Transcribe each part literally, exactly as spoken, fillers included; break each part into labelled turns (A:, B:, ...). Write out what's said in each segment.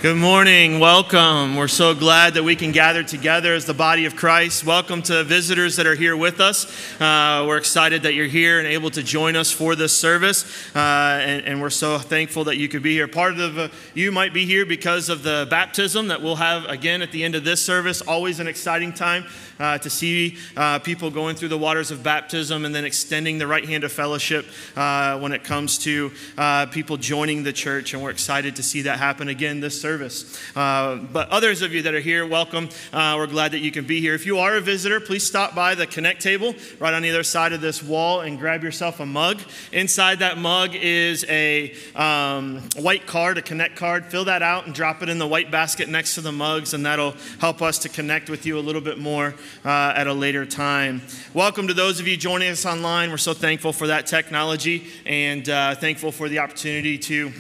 A: Good morning. Welcome. We're so glad that we can gather together as the body of Christ. Welcome to visitors that are here with us. Uh, we're excited that you're here and able to join us for this service. Uh, and, and we're so thankful that you could be here. Part of uh, you might be here because of the baptism that we'll have again at the end of this service. Always an exciting time uh, to see uh, people going through the waters of baptism and then extending the right hand of fellowship uh, when it comes to uh, people joining the church. And we're excited to see that happen again this service. Service. Uh, but others of you that are here, welcome. Uh, we're glad that you can be here. If you are a visitor, please stop by the Connect table right on either side of this wall and grab yourself a mug. Inside that mug is a um, white card, a Connect card. Fill that out and drop it in the white basket next to the mugs, and that'll help us to connect with you a little bit more uh, at a later time. Welcome to those of you joining us online. We're so thankful for that technology and uh, thankful for the opportunity to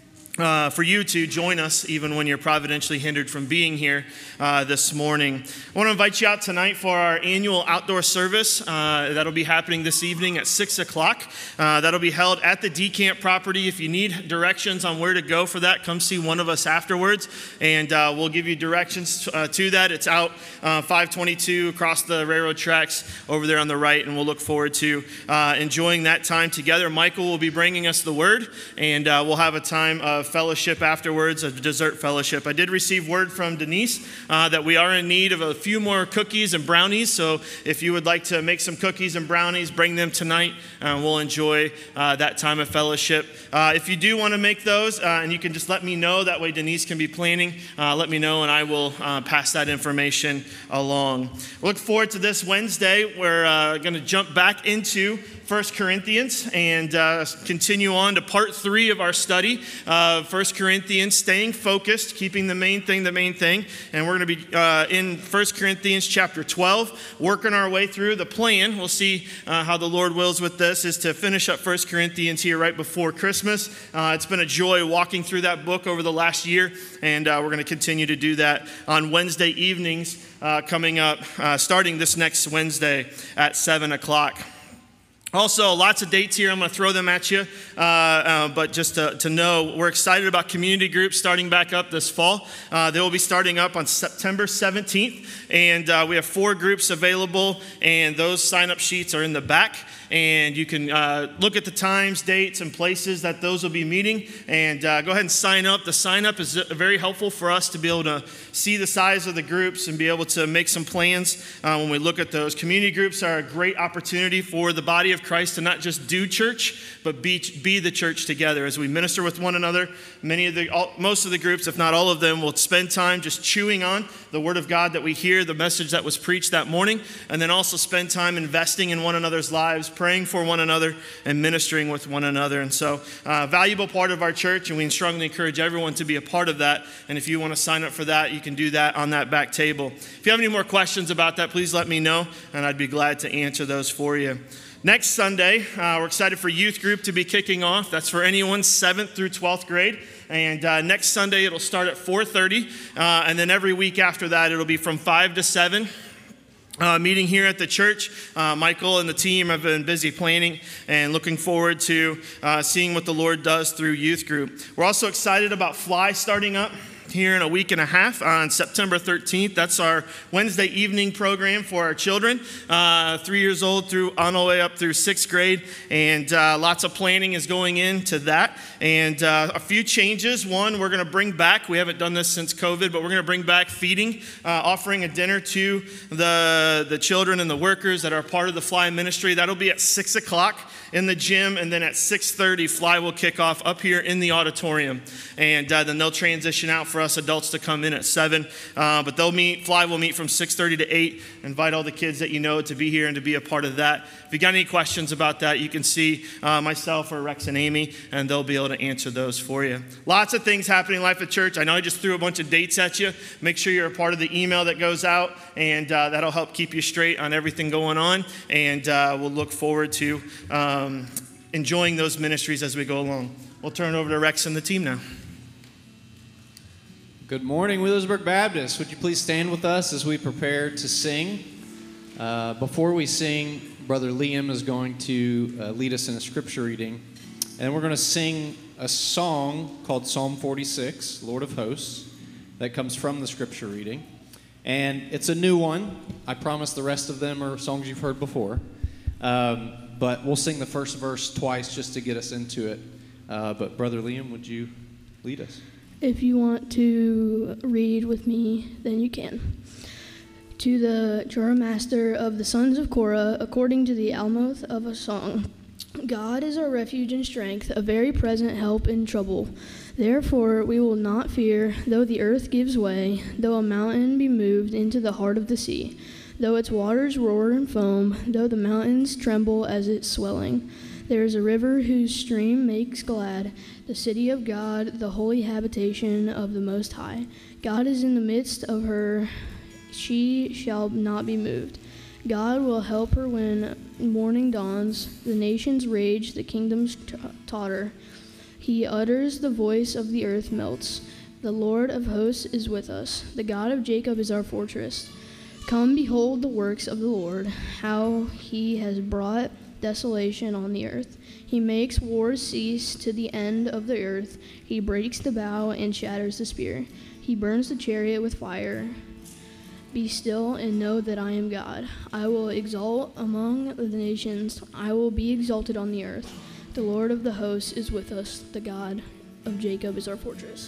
A: Uh, for you to join us even when you're providentially hindered from being here uh, this morning. I want to invite you out tonight for our annual outdoor service. Uh, that'll be happening this evening at six o'clock. Uh, that'll be held at the D Camp property. If you need directions on where to go for that, come see one of us afterwards, and uh, we'll give you directions uh, to that. It's out uh, five twenty-two across the railroad tracks over there on the right, and we'll look forward to uh, enjoying that time together. Michael will be bringing us the word, and uh, we'll have a time of fellowship afterwards, a dessert fellowship. I did receive word from Denise uh, that we are in need of a few more cookies and brownies, so if you would like to make some cookies and brownies, bring them tonight, and uh, we'll enjoy uh, that time of fellowship. Uh, if you do want to make those, uh, and you can just let me know, that way Denise can be planning, uh, let me know, and I will uh, pass that information along. Look forward to this Wednesday. We're uh, going to jump back into First Corinthians and uh, continue on to part three of our study of First Corinthians, staying focused, keeping the main thing the main thing. And we're going to be uh, in First Corinthians chapter twelve, working our way through the plan. We'll see uh, how the Lord wills with this, is to finish up First Corinthians here right before Christmas. Uh, it's been a joy walking through that book over the last year, and uh, we're going to continue to do that on Wednesday evenings uh, coming up, uh, starting this next Wednesday at seven o'clock. Also, lots of dates here. I'm going to throw them at you. Uh, uh, but just to, to know, we're excited about community groups starting back up this fall. Uh, they will be starting up on September seventeenth. And uh, we have four groups available. And those sign-up sheets are in the back. And you can uh, look at the times, dates, and places that those will be meeting. And uh, go ahead and sign up. The sign-up is very helpful for us to be able to see the size of the groups and be able to make some plans uh, when we look at those. Community groups are a great opportunity for the body of Christ to not just do church, but be, be the church together as we minister with one another. Many of the, all, most of the groups, if not all of them, will spend time just chewing on the Word of God that we hear, the message that was preached that morning, and then also spend time investing in one another's lives, praying for one another, and ministering with one another. And so, uh, valuable part of our church, and we strongly encourage everyone to be a part of that. And if you want to sign up for that, you can do that on that back table. If you have any more questions about that, please let me know, and I'd be glad to answer those for you. Next Sunday, uh, we're excited for youth group to be kicking off. That's for anyone seventh through twelfth grade. And uh, next Sunday, it'll start at four thirty. Uh, and then every week after that, it'll be from five to seven. Uh, meeting here at the church. Uh, Michael and the team have been busy planning and looking forward to uh, seeing what the Lord does through youth group. We're also excited about Fly starting up here in a week and a half on September thirteenth. That's our Wednesday evening program for our children, uh, three years old through on the way up through sixth grade, and uh, lots of planning is going into that. And uh, a few changes. One, we're going to bring back, we haven't done this since COVID, but we're going to bring back feeding, uh, offering a dinner to the, the children and the workers that are part of the Fly ministry. That'll be at six o'clock in the gym, and then at six thirty, Fly will kick off up here in the auditorium. And uh, then they'll transition out for us adults to come in at seven. Uh, but they'll meet, Fly will meet from six thirty to eight. Invite all the kids that you know to be here and to be a part of that. If you got any questions about that, you can see uh, myself or Rex and Amy, and they'll be able to answer those for you. Lots of things happening in Life at Church. I know I just threw a bunch of dates at you. Make sure you're a part of the email that goes out, and uh, that'll help keep you straight on everything going on. And uh, we'll look forward to um, enjoying those ministries as we go along. We'll turn it over to Rex and the team now.
B: Good morning, Wheelersburg Baptist. Would you please stand with us as we prepare to sing? Uh, before we sing, Brother Liam is going to uh, lead us in a scripture reading. And we're going to sing a song called Psalm forty-six, Lord of Hosts. that comes from the scripture reading. And it's a new one. I promise the rest of them are songs you've heard before. Um, but we'll sing the first verse twice just to get us into it. Uh, but Brother Liam, would you lead us?
C: If you want to read with me, then you can. To the Jura Master of the sons of Korah, according to the Almoth of a song. God is our refuge and strength, a very present help in trouble. Therefore we will not fear, though the earth gives way, though a mountain be moved into the heart of the sea, though its waters roar and foam, though the mountains tremble as its swelling. There is a river whose stream makes glad the city of God, the holy habitation of the Most High. God is in the midst of her, she shall not be moved. God will help her when morning dawns. The nations rage, the kingdoms t- totter. He utters, the voice of the earth melts. The Lord of hosts is with us. The God of Jacob is our fortress. Come, behold the works of the Lord, how he has brought desolation on the earth. He makes wars cease to the end of the earth. He breaks the bow and shatters the spear. He burns the chariot with fire. Be still and know that I am God. I will exalt among the nations. I will be exalted on the earth. The Lord of the hosts is with us. The God of Jacob is our fortress.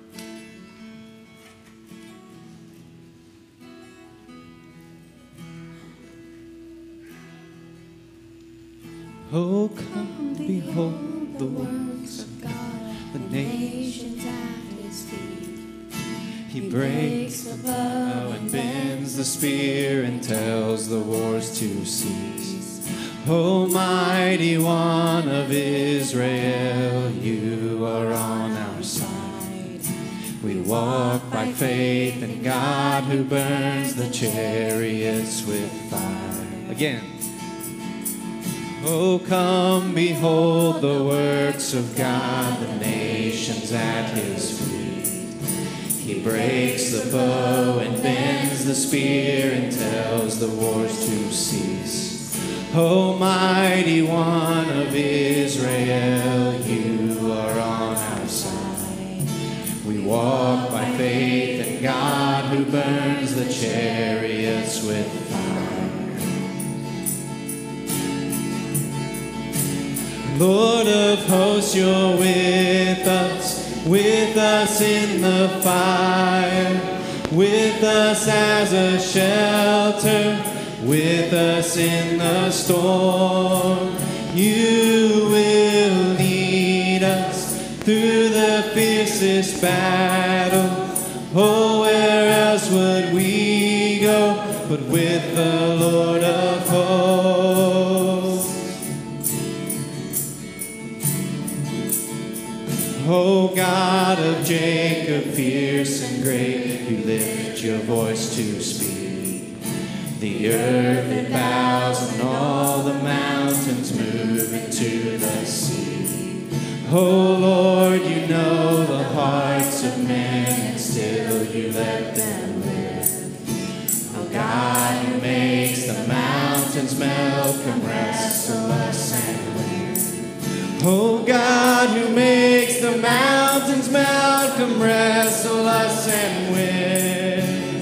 B: Oh, come, behold the works of God, the nations at his feet. He breaks the bow and bends the spear and tells the wars to cease. O mighty one of Israel, you are on our side. We walk by faith in God who burns the chariots with fire. Again. Oh, come, behold the works of God, the nations at his feet. He breaks the bow and bends the spear and tells the wars to cease. O mighty one of Israel, you are on our side. We walk by faith in God who burns the chariots with fire. Lord of hosts, you're with us, with us in the fire, with us as a shelter, with us in the storm. You will lead us through the fiercest battle. Oh, where else would we go but with the Lord of hosts? O God of Jacob, fierce and great, you lift your voice to speak. The earth it bows and all the mountains move into the sea. O Lord, you know the hearts of men, and still you let them live. O God, who makes the mountains melt, come wrestle us and win. Oh God, who makes the mountains melt, come wrestle us and win.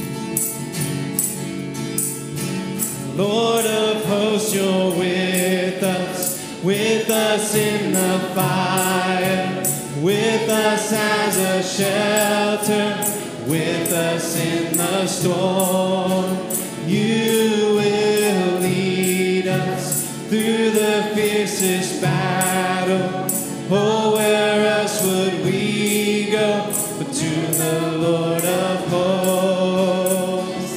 B: Lord of hosts, you're with us, with us in the fire, with us as a shelter, with us in the storm. You will lead us through the fiercest battle. Oh, where else would we go but to the Lord of hosts?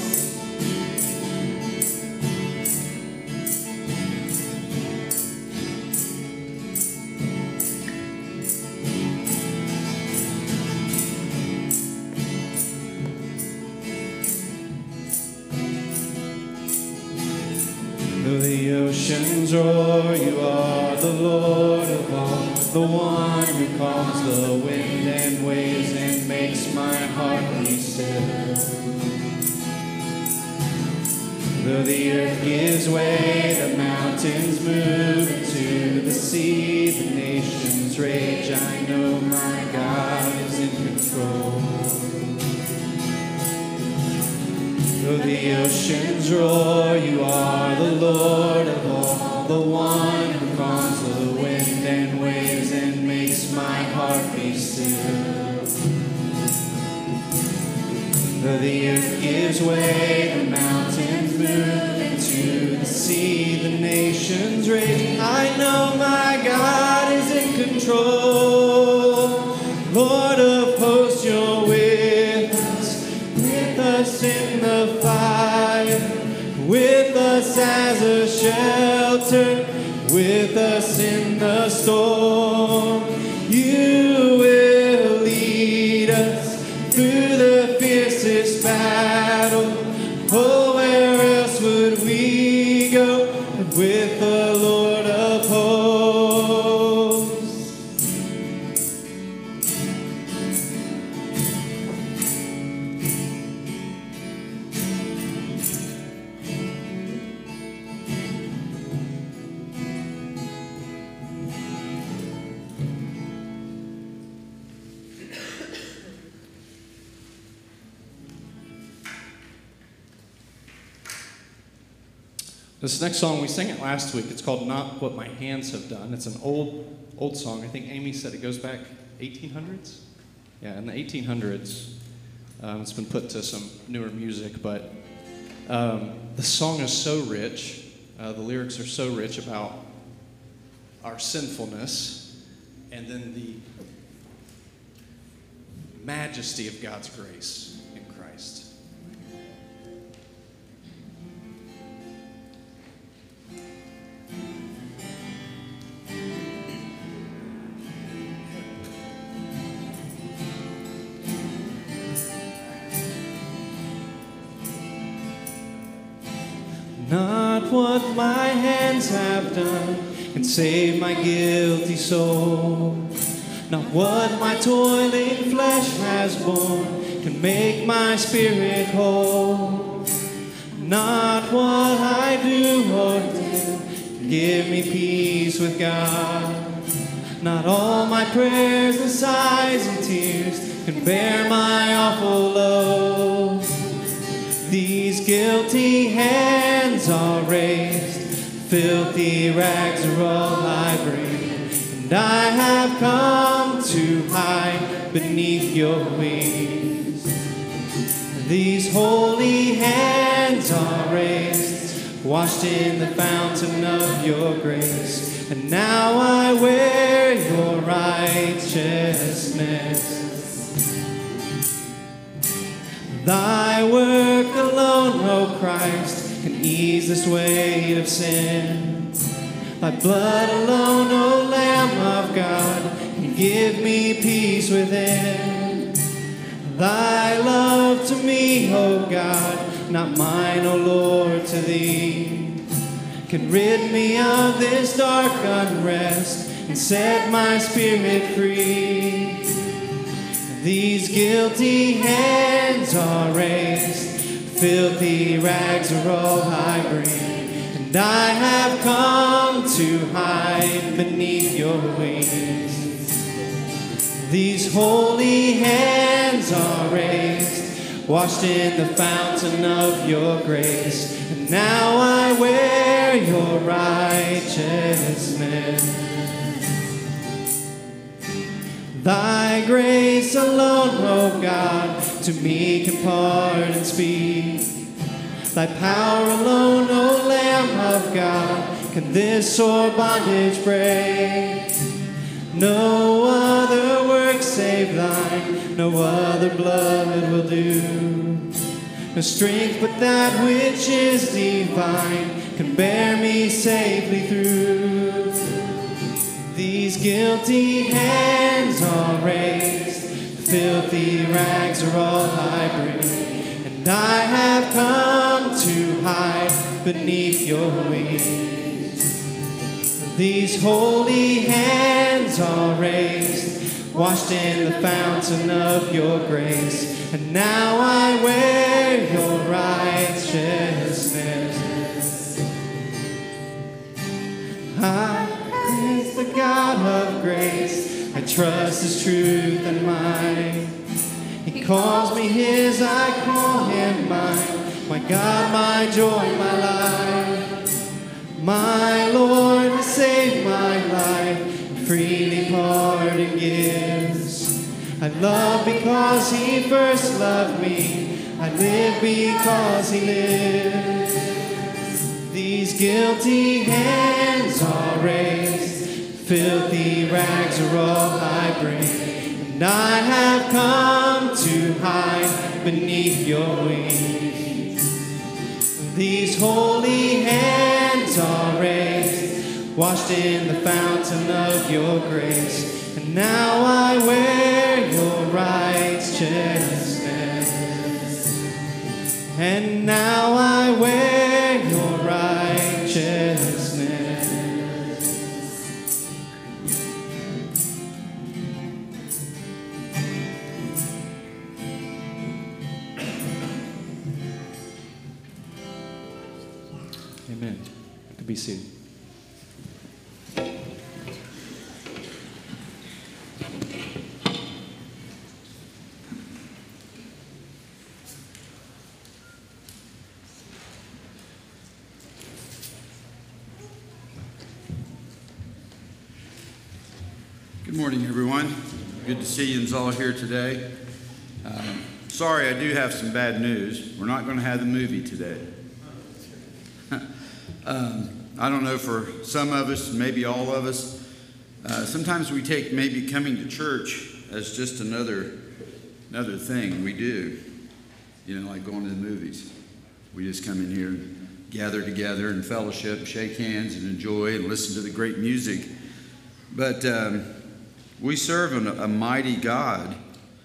B: The oceans roar, you are the Lord of all, the one who calms the wind and waves and makes my heart be still. Though the earth gives way, the mountains move into the sea, the nations rage, I know my God is in control. Though the oceans roar, you are the Lord of all, the one who calms the wind and waves and makes my heart be still. Though the earth gives way, the mountains move, and to the sea the nations rage, I know my God is in control. Lord of hosts, you're with us, with us in the fire, with us as a shelter, with us in the storm. You will lead us through the fiercest battle. Oh, where else would we go but with the Lord of hosts? This next song, we sang it last week. It's called Not What My Hands Have Done. It's an old, old song. I think Amy said it goes back eighteen hundreds? Yeah, in the eighteen hundreds. Um, it's been put to some newer music, but um, the song is so rich. Uh, the lyrics are so rich about our sinfulness and then the majesty of God's grace in Christ. Not what my hands have done can save my guilty soul. Not what my toiling flesh has borne can make my spirit whole. Not what I do or do can give me peace with God. Not all my prayers and sighs and tears can bear my awful load. These guilty hands are raised, filthy rags are all I bring, and I have come to hide beneath your wings. These holy hands are raised, washed in the fountain of your grace, and now I wear your righteousness. Thy work alone, O Christ, can ease this weight of sin. Thy blood alone, O Lamb of God, can give me peace within. Thy love to me, O God, not mine, O Lord, to thee, can rid me of this dark unrest and set my spirit free. These guilty hands are raised, filthy rags are all I bring, and I have come to hide beneath your wings. These holy hands are raised, washed in the fountain of your grace, and now I wear your righteousness. Thy grace alone, O God, to me can pardon speak. Thy power alone, O Lamb of God, can this sore bondage break. No other work save thine, no other blood will do. No strength but that which is divine can bear me safely through. These guilty hands are raised, filthy rags are all I bring, and I have come to hide beneath your wings. These holy hands are raised, washed in the fountain of your grace, and now I wear your righteousness. I praise the God of grace, I trust his truth and mine. He calls me his, I call him mine. My God, my joy, my life. My Lord has saved my life, freely pardon gives. I love because he first loved me. I live because he lives. These guilty hands are raised, filthy rags are all I bring, and I have come to hide beneath your wings. These holy hands are raised, washed in the fountain of your grace, and now I wear your righteousness. And now I wear your righteousness. Amen. You can be seated.
D: Good morning, everyone. Good to see you all here today. Uh, sorry, I do have some bad news. We're not going to have the movie today. um, I don't know, for some of us, maybe all of us, uh, sometimes we take maybe coming to church as just another, another thing we do, you know, like going to the movies. We just come in here and gather together and fellowship, shake hands and enjoy and listen to the great music. But um, we serve a, a mighty God.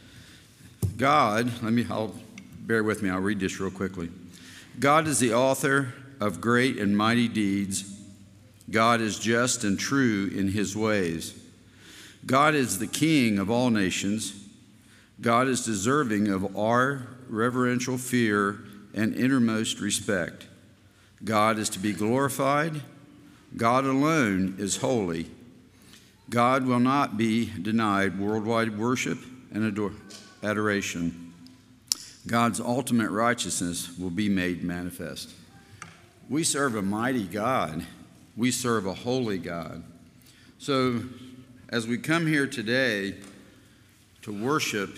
D: God, let me, I'll, bear with me, I'll read this real quickly. God is the author of great and mighty deeds. God is just and true in his ways. God is the King of all nations. God is deserving of our reverential fear and innermost respect. God is to be glorified. God alone is holy. God will not be denied worldwide worship and adore, adoration. God's ultimate righteousness will be made manifest. We serve a mighty God. We serve a holy God. So as we come here today to worship,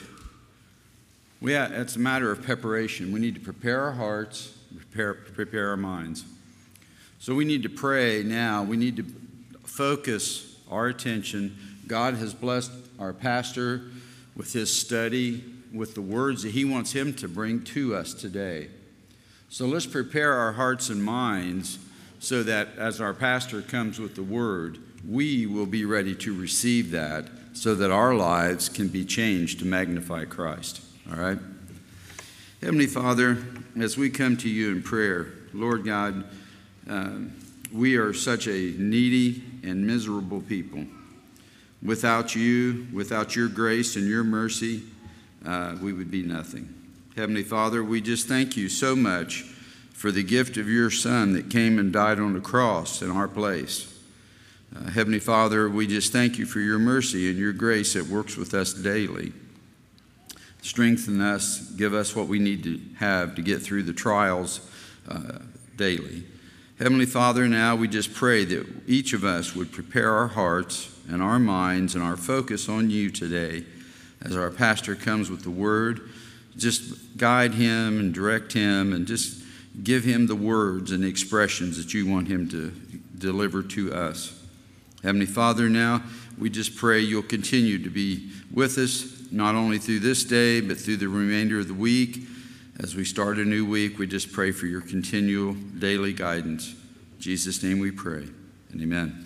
D: we have, it's a matter of preparation. We need to prepare our hearts, prepare, prepare our minds. So we need to pray now. We need to focus our attention. God has blessed our pastor with his study, with the words that he wants him to bring to us today. So let's prepare our hearts and minds so that as our pastor comes with the word, we will be ready to receive that so that our lives can be changed to magnify Christ. All right? Heavenly Father, as we come to you in prayer, Lord God, um, we are such a needy and miserable people. Without you, without your grace and your mercy, uh, we would be nothing. Heavenly Father, we just thank you so much for the gift of your Son that came and died on the cross in our place. Uh, Heavenly Father, we just thank you for your mercy and your grace that works with us daily. Strengthen us, give us what we need to have to get through the trials uh, daily. Heavenly Father, now we just pray that each of us would prepare our hearts and our minds and our focus on you today as our pastor comes with the word. Just guide him and direct him and just give him the words and the expressions that you want him to deliver to us. Heavenly Father, now we just pray you'll continue to be with us, not only through this day, but through the remainder of the week. As we start a new week, we just pray for your continual daily guidance. In Jesus' name we pray, and amen.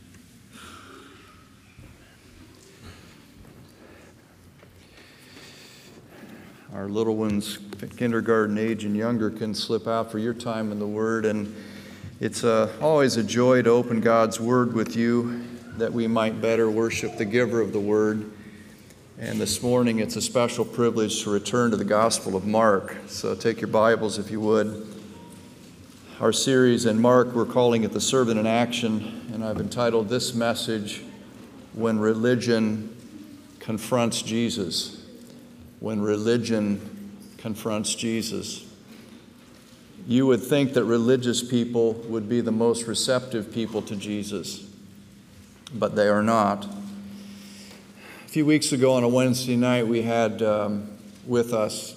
E: Our little ones, kindergarten age and younger, can slip out for your time in the Word. And it's uh, always a joy to open God's Word with you that we might better worship the giver of the Word. And this morning it's a special privilege to return to the Gospel of Mark. So take your Bibles if you would. Our series in Mark, we're calling it The Servant in Action. And I've entitled this message, When Religion Confronts Jesus. When religion confronts Jesus. you would think that religious people would be the most receptive people to Jesus, but they are not. A few weeks ago on a Wednesday night, we had um, with us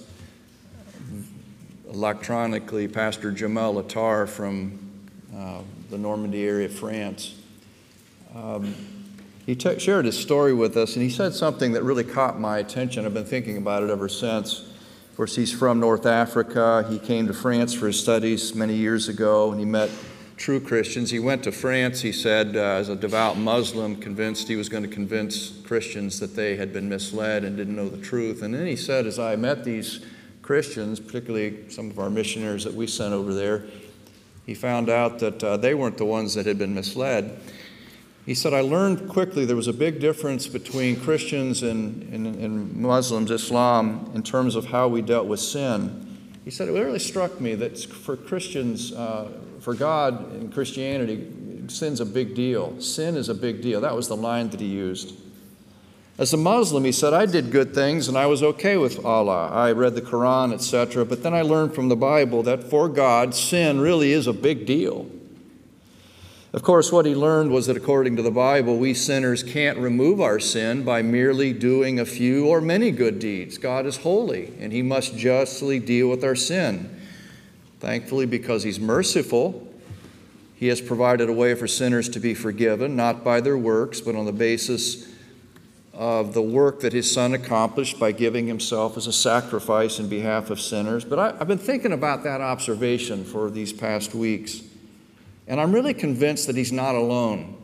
E: electronically Pastor Jamel Attar from uh, the Normandy area of France. Um, he t- shared his story with us, and he said something that really caught my attention. I've been thinking about it ever since. Of course, he's from North Africa. He came to France for his studies many years ago, and he met true Christians. He went to France, he said, uh, as a devout Muslim, convinced he was going to convince Christians that they had been misled and didn't know the truth. And then he said, as I met these Christians, particularly some of our missionaries that we sent over there, he found out that uh, they weren't the ones that had been misled. He said, I learned quickly there was a big difference between Christians and, and, and Muslims, Islam, in terms of how we dealt with sin. He said, it really struck me that for Christians, uh, for God and Christianity, sin's a big deal. Sin is a big deal. That was the line that he used. As a Muslim, he said, I did good things and I was okay with Allah. I read the Quran, et cetera. But then I learned from the Bible that for God, sin really is a big deal. Of course, what he learned was that according to the Bible, we sinners can't remove our sin by merely doing a few or many good deeds. God is holy, and he must justly deal with our sin. Thankfully, because he's merciful, he has provided a way for sinners to be forgiven, not by their works, but on the basis of the work that his Son accomplished by giving himself as a sacrifice in behalf of sinners. But I, I've been thinking about that observation for these past weeks. And I'm really convinced that he's not alone.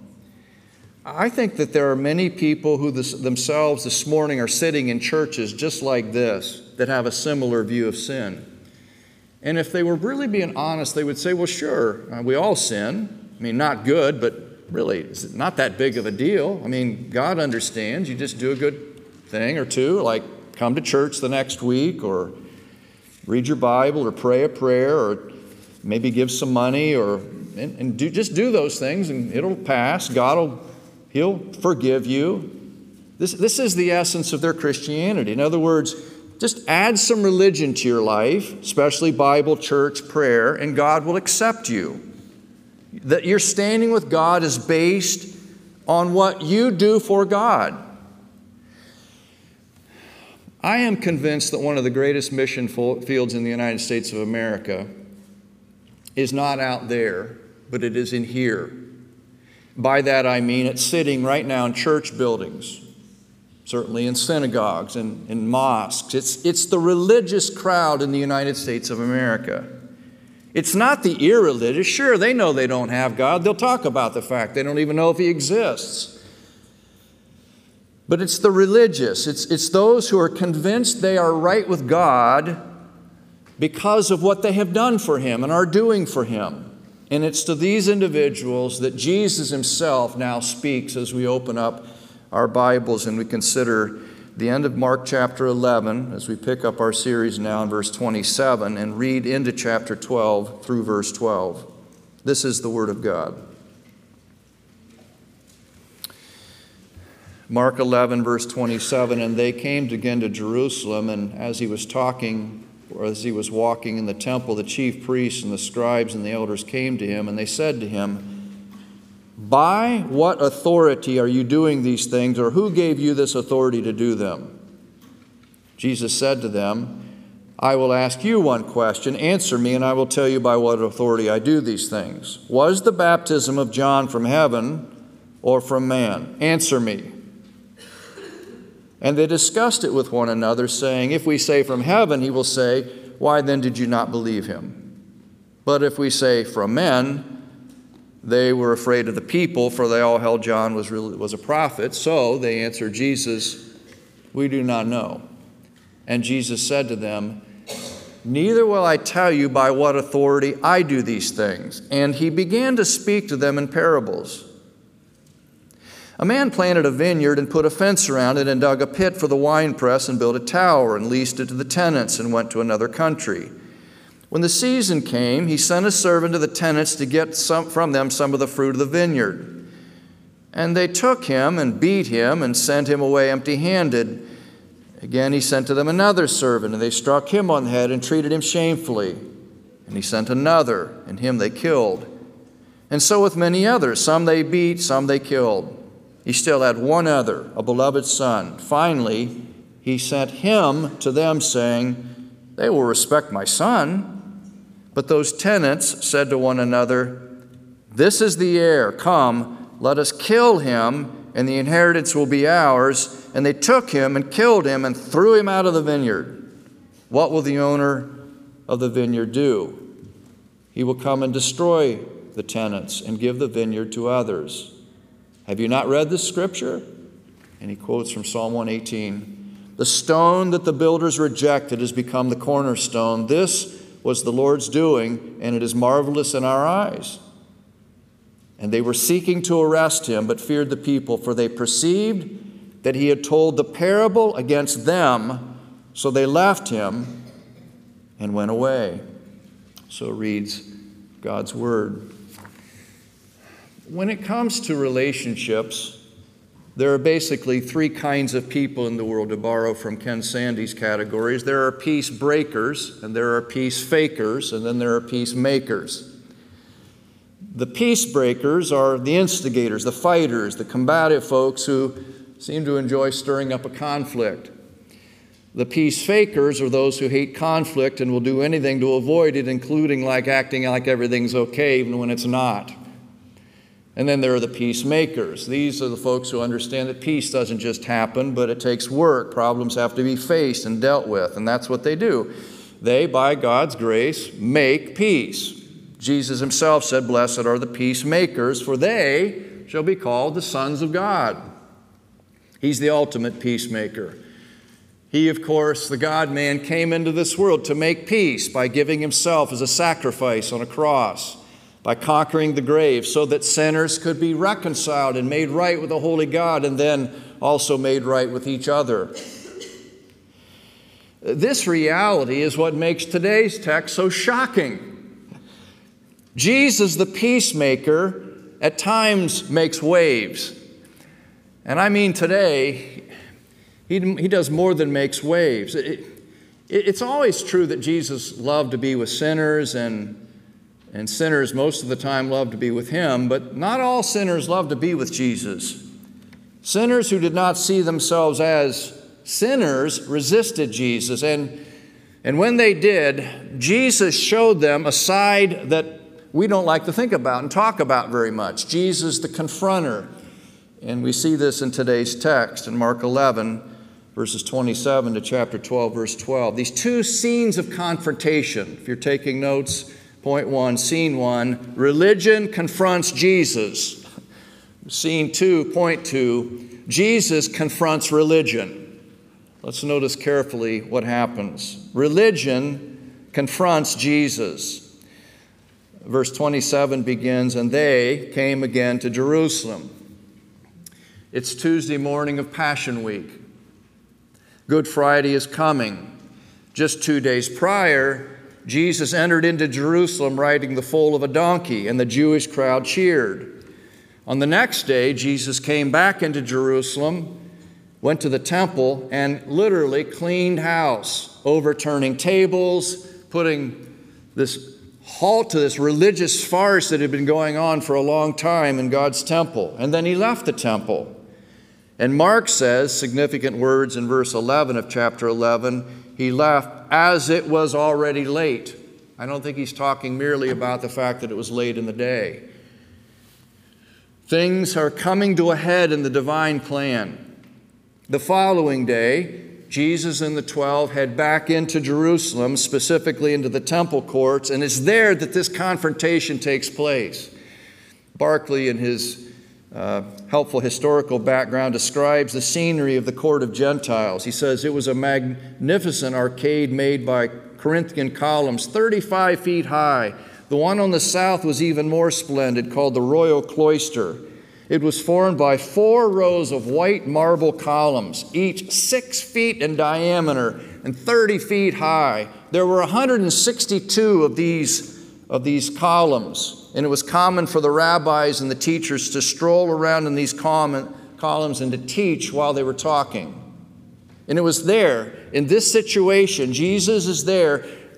E: I think that there are many people who this, themselves this morning are sitting in churches just like this that have a similar view of sin. And if they were really being honest, they would say, well, sure, uh, we all sin. I mean, not good, but really, it's not that big of a deal. I mean, God understands. You just do a good thing or two, like come to church the next week or read your Bible or pray a prayer or maybe give some money or and, and do, just do those things and it'll pass. God will, he'll forgive you. This, this is the essence of their Christianity. In other words, just add some religion to your life, especially Bible, church, prayer, and God will accept you. That your standing with God is based on what you do for God. I am convinced that one of the greatest mission fields in the United States of America is not out there, but it is in here. By that I mean it's sitting right now in church buildings, certainly in synagogues and in mosques. It's, it's the religious crowd in the United States of America. It's not the irreligious. Sure, they know they don't have God. They'll talk about the fact they don't even know if he exists. But it's the religious. It's, it's those who are convinced they are right with God because of what they have done for him and are doing for him. And it's to these individuals that Jesus himself now speaks as we open up our Bibles and we consider the end of Mark chapter eleven as we pick up our series now in verse twenty-seven and read into chapter twelve through verse twelve. This is the Word of God. Mark eleven, verse twenty-seven, and they came again to Jerusalem, and as he was talking, or as he was walking in the temple, the chief priests and the scribes and the elders came to him, and they said to him, by what authority are you doing these things, or who gave you this authority to do them? Jesus said to them, I will ask you one question. Answer me, and I will tell you by what authority I do these things. Was the baptism of John from heaven or from man? Answer me. And they discussed it with one another, saying, if we say from heaven, he will say, why then did you not believe him? But if we say from men, they were afraid of the people, for they all held John was, really, was a prophet. So they answered Jesus, we do not know. And Jesus said to them, neither will I tell you by what authority I do these things. And he began to speak to them in parables. A man planted a vineyard and put a fence around it and dug a pit for the winepress and built a tower and leased it to the tenants and went to another country. When the season came, he sent a servant to the tenants to get some, from them some of the fruit of the vineyard. And they took him and beat him and sent him away empty-handed. Again he sent to them another servant, and they struck him on the head and treated him shamefully. And he sent another, and him they killed. And so with many others, some they beat, some they killed. He still had one other, a beloved son. Finally, he sent him to them, saying, they will respect my son. But those tenants said to one another, this is the heir. Come, let us kill him, and the inheritance will be ours. And they took him and killed him and threw him out of the vineyard. What will the owner of the vineyard do? He will come and destroy the tenants and give the vineyard to others. Have you not read this scripture? And he quotes from Psalm one eighteen. The stone that the builders rejected has become the cornerstone. This was the Lord's doing, and it is marvelous in our eyes. And they were seeking to arrest him, but feared the people, for they perceived that he had told the parable against them. So they left him and went away. So reads God's word. When it comes to relationships, there are basically three kinds of people in the world, to borrow from Ken Sande's categories. There are peace breakers, and there are peace fakers, and then there are peacemakers. The peace breakers are the instigators, the fighters, the combative folks who seem to enjoy stirring up a conflict. The peace fakers are those who hate conflict and will do anything to avoid it, including like acting like everything's okay even when it's not. And then there are the peacemakers. These are the folks who understand that peace doesn't just happen, but it takes work. Problems have to be faced and dealt with, and that's what they do. They, by God's grace, make peace. Jesus himself said, blessed are the peacemakers, for they shall be called the sons of God. He's the ultimate peacemaker. He, of course, the God-man, came into this world to make peace by giving himself as a sacrifice on a cross, by conquering the grave so that sinners could be reconciled and made right with the holy God, and then also made right with each other. This reality is what makes today's text so shocking. Jesus, the peacemaker, at times makes waves. And I mean today, he, he does more than makes waves. It, it, it's always true that Jesus loved to be with sinners, and And sinners most of the time love to be with him, but not all sinners love to be with Jesus. Sinners who did not see themselves as sinners resisted Jesus, and, and when they did, Jesus showed them a side that we don't like to think about and talk about very much. Jesus, the confronter. And we see this in today's text in Mark eleven, verses twenty-seven to chapter twelve, verse twelve. These two scenes of confrontation, if you're taking notes. Point one, scene one, religion confronts Jesus. Scene two, point two, Jesus confronts religion. Let's notice carefully what happens. Religion confronts Jesus. Verse twenty-seven begins, and they came again to Jerusalem. It's Tuesday morning of Passion Week. Good Friday is coming. Just two days prior, Jesus entered into Jerusalem riding the foal of a donkey, and the Jewish crowd cheered. On the next day, Jesus came back into Jerusalem, went to the temple, and literally cleaned house, overturning tables, putting this halt to this religious farce that had been going on for a long time in God's temple. And then he left the temple. And Mark says, significant words in verse eleven of chapter eleven, he left as it was already late. I don't think he's talking merely about the fact that it was late in the day. Things are coming to a head in the divine plan. The following day, Jesus and the twelve head back into Jerusalem, specifically into the temple courts, and it's there that this confrontation takes place. Barclay, in his Uh, helpful historical background, describes the scenery of the court of Gentiles. He says it was a magnificent arcade made by Corinthian columns, thirty-five feet high. The one on the south was even more splendid, called the Royal Cloister. It was formed by four rows of white marble columns, each six feet in diameter and thirty feet high. There were one hundred sixty-two of these, of these columns. And it was common for the rabbis and the teachers to stroll around in these columns and to teach while they were talking. And it was there, in this situation, Jesus is there.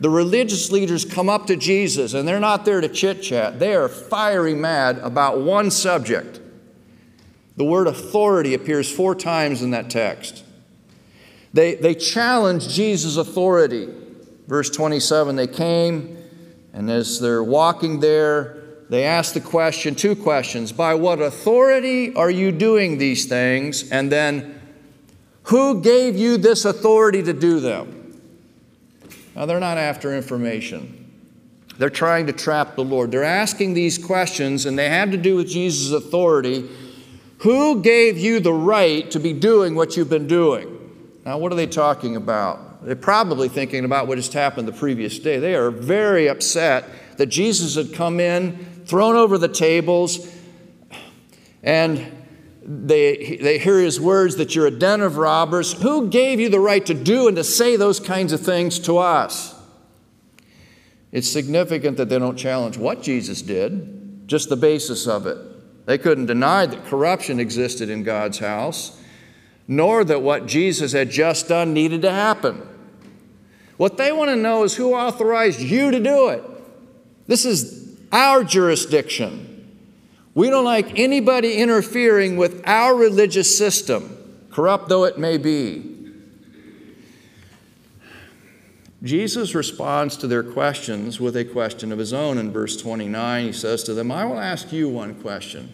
E: the religious leaders come up to Jesus, and they're not there to chit-chat. They are fiery mad about one subject. The word authority appears four times in that text. They, they challenge Jesus' authority. Verse twenty-seven, they came, and as they're walking there, they ask the question, two questions. By what authority are you doing these things? And then, who gave you this authority to do them? Now, they're not after information. They're trying to trap the Lord. They're asking these questions, and they have to do with Jesus' authority. Who gave you the right to be doing what you've been doing? Now, what are they talking about? They're probably thinking about what just happened the previous day. They are very upset that Jesus had come in, thrown over the tables, and they, they hear his words that you're a den of robbers. Who gave you the right to do and to say those kinds of things to us? It's significant that they don't challenge what Jesus did, just the basis of it. They couldn't deny that corruption existed in God's house, nor that what Jesus had just done needed to happen. What they want to know is who authorized you to do it. This is our jurisdiction. We don't like anybody interfering with our religious system, corrupt though it may be. Jesus responds to their questions with a question of his own in verse twenty-nine. He says to them, I will ask you one question.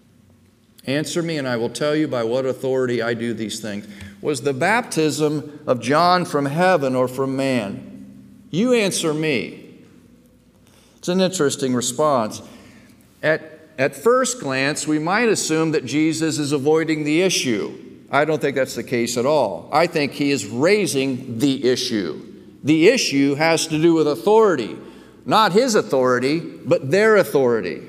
E: Answer me, and I will tell you by what authority I do these things. Was the baptism of John from heaven or from man? You answer me. It's an interesting response. At At first glance, we might assume that Jesus is avoiding the issue. I don't think that's the case at all. I think he is raising the issue. The issue has to do with authority. Not his authority, but their authority.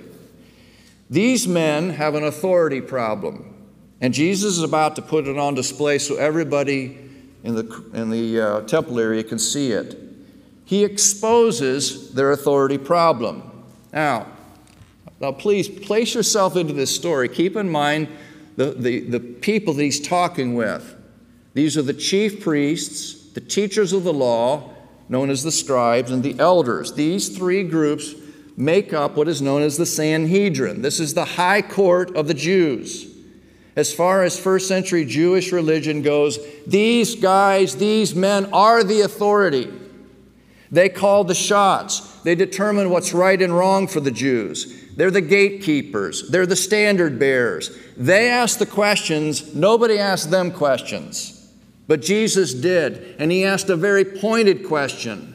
E: These men have an authority problem. And Jesus is about to put it on display so everybody in the, in the uh, temple area can see it. He exposes their authority problem. Now, Now, please place yourself into this story. Keep in mind the, the, the people that he's talking with. These are the chief priests, the teachers of the law, known as the scribes, and the elders. These three groups make up what is known as the Sanhedrin. This is the high court of the Jews. As far as first century Jewish religion goes, these guys, these men are the authority. They call the shots. They determine what's right and wrong for the Jews. They're the gatekeepers. They're the standard bearers. They ask the questions. Nobody asked them questions. But Jesus did, and he asked a very pointed question.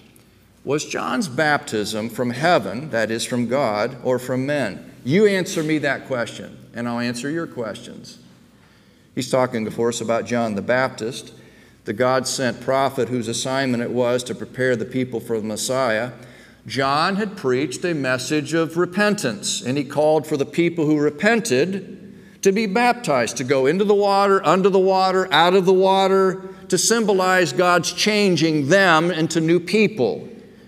E: Was John's baptism from heaven, that is from God, or from men? You answer me that question, and I'll answer your questions. He's talking, of course, about John the Baptist, the God-sent prophet whose assignment it was to prepare the people for the Messiah. John had preached a message of repentance, and he called for the people who repented to be baptized, to go into the water, under the water, out of the water, to symbolize God's changing them into new people.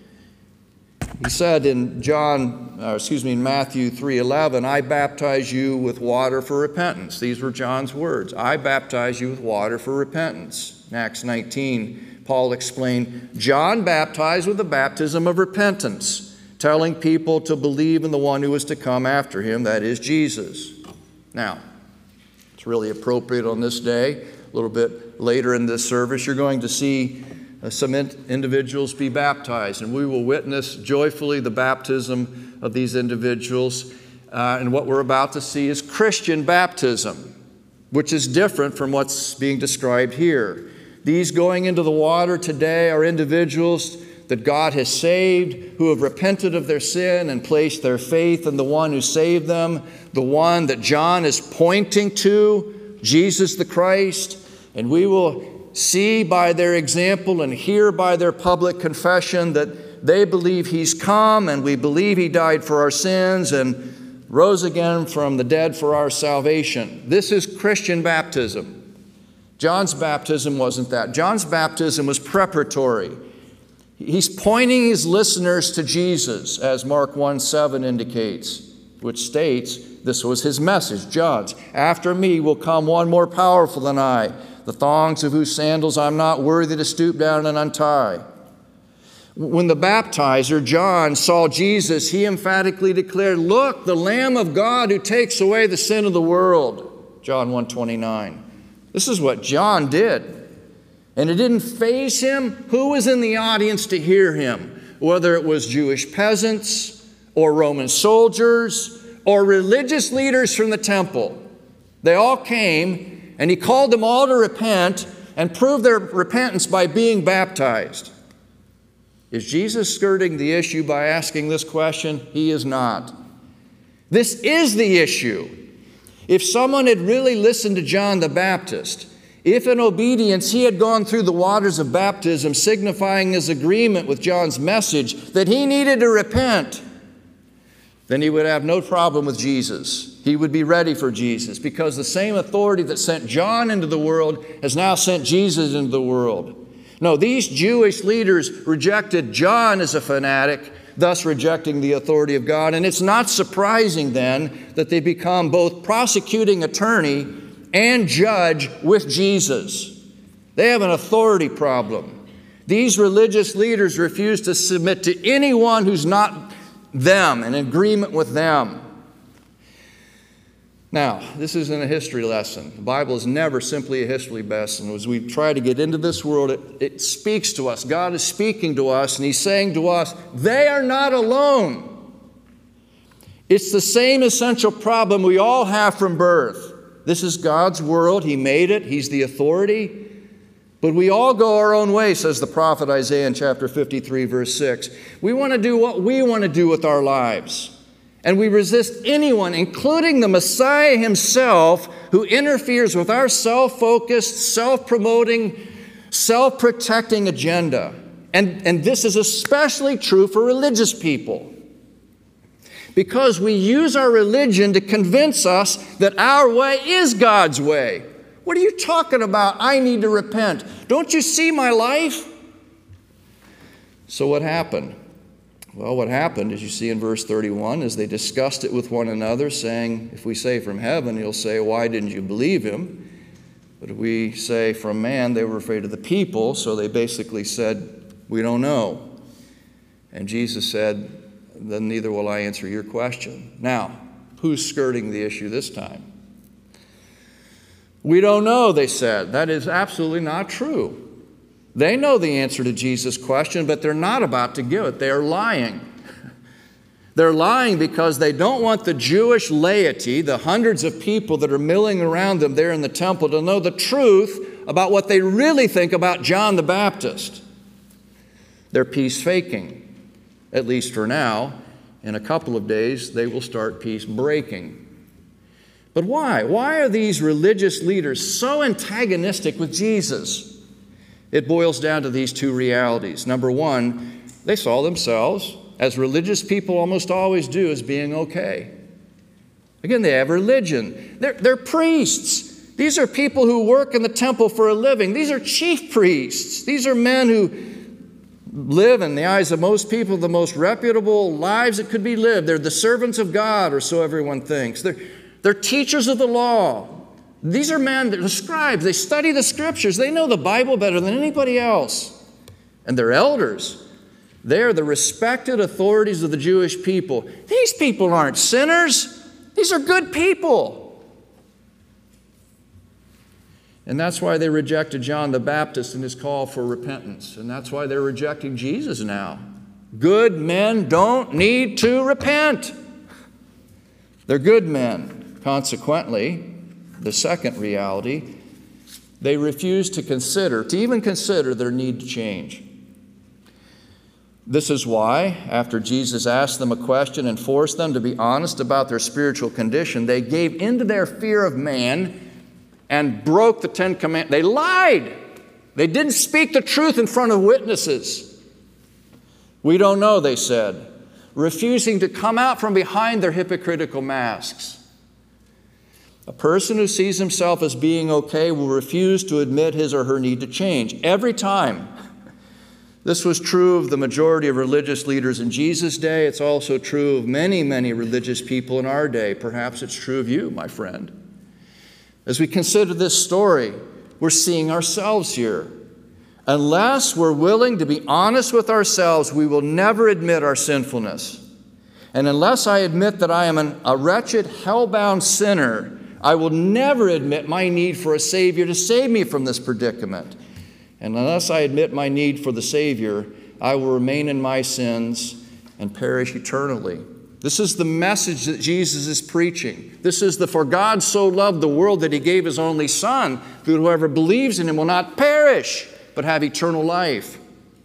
E: He said in John, uh, excuse me, in Matthew three eleven, I baptize you with water for repentance. These were John's words. I baptize you with water for repentance. In Acts nineteen, Paul explained, John baptized with the baptism of repentance, telling people to believe in the one who is to come after him, that is Jesus. Now, it's really appropriate on this day. A little bit later in this service, you're going to see uh, some in- individuals be baptized, and we will witness joyfully the baptism of these individuals. Uh, and what we're about to see is Christian baptism, which is different from what's being described here. These going into the water today are individuals that God has saved, who have repented of their sin and placed their faith in the one who saved them, the one that John is pointing to, Jesus the Christ. And we will see by their example and hear by their public confession that they believe he's come, and we believe he died for our sins and rose again from the dead for our salvation. This is Christian baptism. John's baptism wasn't that. John's baptism was preparatory. He's pointing his listeners to Jesus, as Mark one seven indicates, which states this was his message, John's. After me will come one more powerful than I, the thongs of whose sandals I'm not worthy to stoop down and untie. When the baptizer, John, saw Jesus, he emphatically declared, "Look, the Lamb of God who takes away the sin of the world." John one twenty-nine. This is what John did. And it didn't faze him who was in the audience to hear him, whether it was Jewish peasants or Roman soldiers or religious leaders from the temple. They all came, and he called them all to repent and prove their repentance by being baptized. Is Jesus skirting the issue by asking this question? He is not. This is the issue. If someone had really listened to John the Baptist, if in obedience he had gone through the waters of baptism, signifying his agreement with John's message that he needed to repent, then he would have no problem with Jesus. He would be ready for Jesus, because the same authority that sent John into the world has now sent Jesus into the world. No, these Jewish leaders rejected John as a fanatic, thus rejecting the authority of God. And it's not surprising then that they become both prosecuting attorney and judge with Jesus. They have an authority problem. These religious leaders refuse to submit to anyone who's not them, in agreement with them. Now, this isn't a history lesson. The Bible is never simply a history lesson. As we try to get into this world, it, it speaks to us. God is speaking to us, and He's saying to us, they are not alone. It's the same essential problem we all have from birth. This is God's world. He made it. He's the authority. But we all go our own way, says the prophet Isaiah in chapter fifty-three, verse six. We want to do what we want to do with our lives. And we resist anyone, including the Messiah himself, who interferes with our self-focused, self-promoting, self-protecting agenda. And, and this is especially true for religious people, because we use our religion to convince us that our way is God's way. What are you talking about? I need to repent. Don't you see my life? So what happened? Well, what happened, as you see in verse thirty-one, is they discussed it with one another, saying, if we say from heaven, he'll say, why didn't you believe him? But if we say from man, they were afraid of the people, so they basically said, we don't know. And Jesus said, then neither will I answer your question. Now, who's skirting the issue this time? We don't know, they said. That is absolutely not true. They know the answer to Jesus' question, but they're not about to give it. They are lying. They're lying because they don't want the Jewish laity, the hundreds of people that are milling around them there in the temple, to know the truth about what they really think about John the Baptist. They're peace faking, at least for now. In a couple of days, they will start peace breaking. But why? Why are these religious leaders so antagonistic with Jesus? It boils down to these two realities. Number one, they saw themselves, as religious people almost always do, as being okay. Again, they have religion. They're, they're priests. These are people who work in the temple for a living. These are chief priests. These are men who live, in the eyes of most people, the most reputable lives that could be lived. They're the servants of God, or so everyone thinks. They're, they're teachers of the law. These are men, they're the scribes. They study the scriptures. They know the Bible better than anybody else. And they're elders. They're the respected authorities of the Jewish people. These people aren't sinners. These are good people. And that's why they rejected John the Baptist and his call for repentance. And that's why they're rejecting Jesus now. Good men don't need to repent. They're good men. Consequently, the second reality, they refuse to consider, to even consider their need to change. This is why, after Jesus asked them a question and forced them to be honest about their spiritual condition, they gave into their fear of man and broke the Ten Commandments. They lied. They didn't speak the truth in front of witnesses. We don't know, they said, refusing to come out from behind their hypocritical masks. A person who sees himself as being okay will refuse to admit his or her need to change. Every time. This was true of the majority of religious leaders in Jesus' day. It's also true of many, many religious people in our day. Perhaps it's true of you, my friend. As we consider this story, we're seeing ourselves here. Unless we're willing to be honest with ourselves, we will never admit our sinfulness. And unless I admit that I am an, a wretched, hell-bound sinner, I will never admit my need for a Savior to save me from this predicament. And unless I admit my need for the Savior, I will remain in my sins and perish eternally. This is the message that Jesus is preaching. This is the, for God so loved the world that he gave his only Son, that whoever believes in him will not perish, but have eternal life.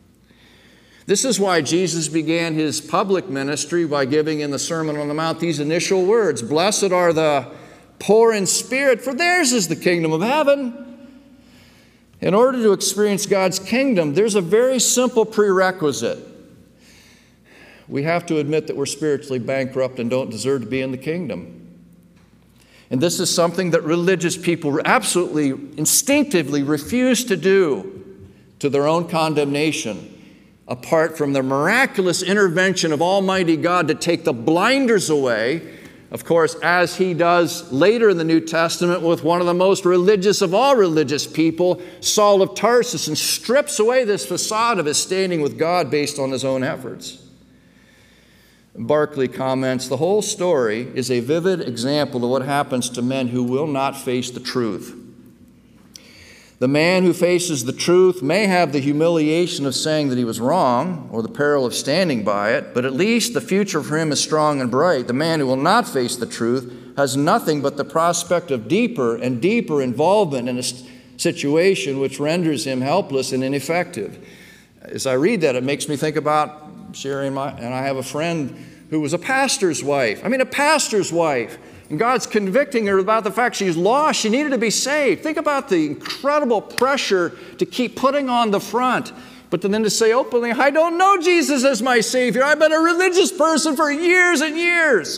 E: This is why Jesus began his public ministry by giving in the Sermon on the Mount these initial words, "Blessed are the poor in spirit, for theirs is the kingdom of heaven." In order to experience God's kingdom, there's a very simple prerequisite. We have to admit that we're spiritually bankrupt and don't deserve to be in the kingdom. And this is something that religious people absolutely instinctively refuse to do to their own condemnation, apart from the miraculous intervention of Almighty God to take the blinders away, of course, as he does later in the New Testament with one of the most religious of all religious people, Saul of Tarsus, and strips away this facade of his standing with God based on his own efforts. Barclay comments, "The whole story is a vivid example of what happens to men who will not face the truth. The man who faces the truth may have the humiliation of saying that he was wrong or the peril of standing by it, but at least the future for him is strong and bright. The man who will not face the truth has nothing but the prospect of deeper and deeper involvement in a situation which renders him helpless and ineffective." As I read that, it makes me think about Sherry and, my, and I have a friend who was a pastor's wife. I mean, a pastor's wife. And God's convicting her about the fact she's lost. She needed to be saved. Think about the incredible pressure to keep putting on the front, but then to say openly, "I don't know Jesus as my Savior. I've been a religious person for years and years."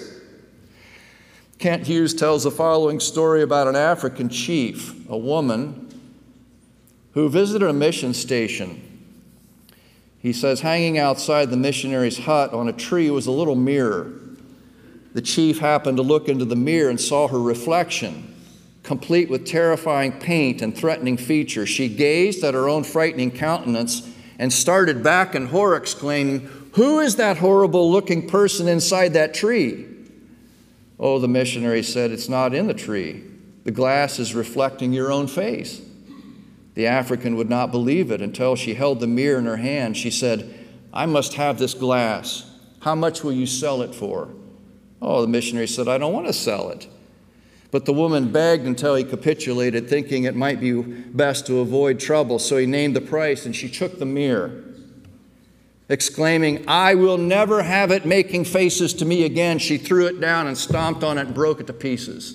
E: Kent Hughes tells the following story about an African chief, a woman, who visited a mission station. He says, hanging outside the missionary's hut on a tree was a little mirror. The chief happened to look into the mirror and saw her reflection, complete with terrifying paint and threatening features. She gazed at her own frightening countenance and started back in horror, exclaiming, "Who is that horrible-looking person inside that tree?" "Oh," the missionary said, "it's not in the tree. The glass is reflecting your own face." The African would not believe it until she held the mirror in her hand. She said, "I must have this glass. How much will you sell it for?" "Oh," the missionary said, "I don't want to sell it." But the woman begged until he capitulated, thinking it might be best to avoid trouble. So he named the price, and she took the mirror, exclaiming, "I will never have it making faces to me again." She threw it down and stomped on it and broke it to pieces.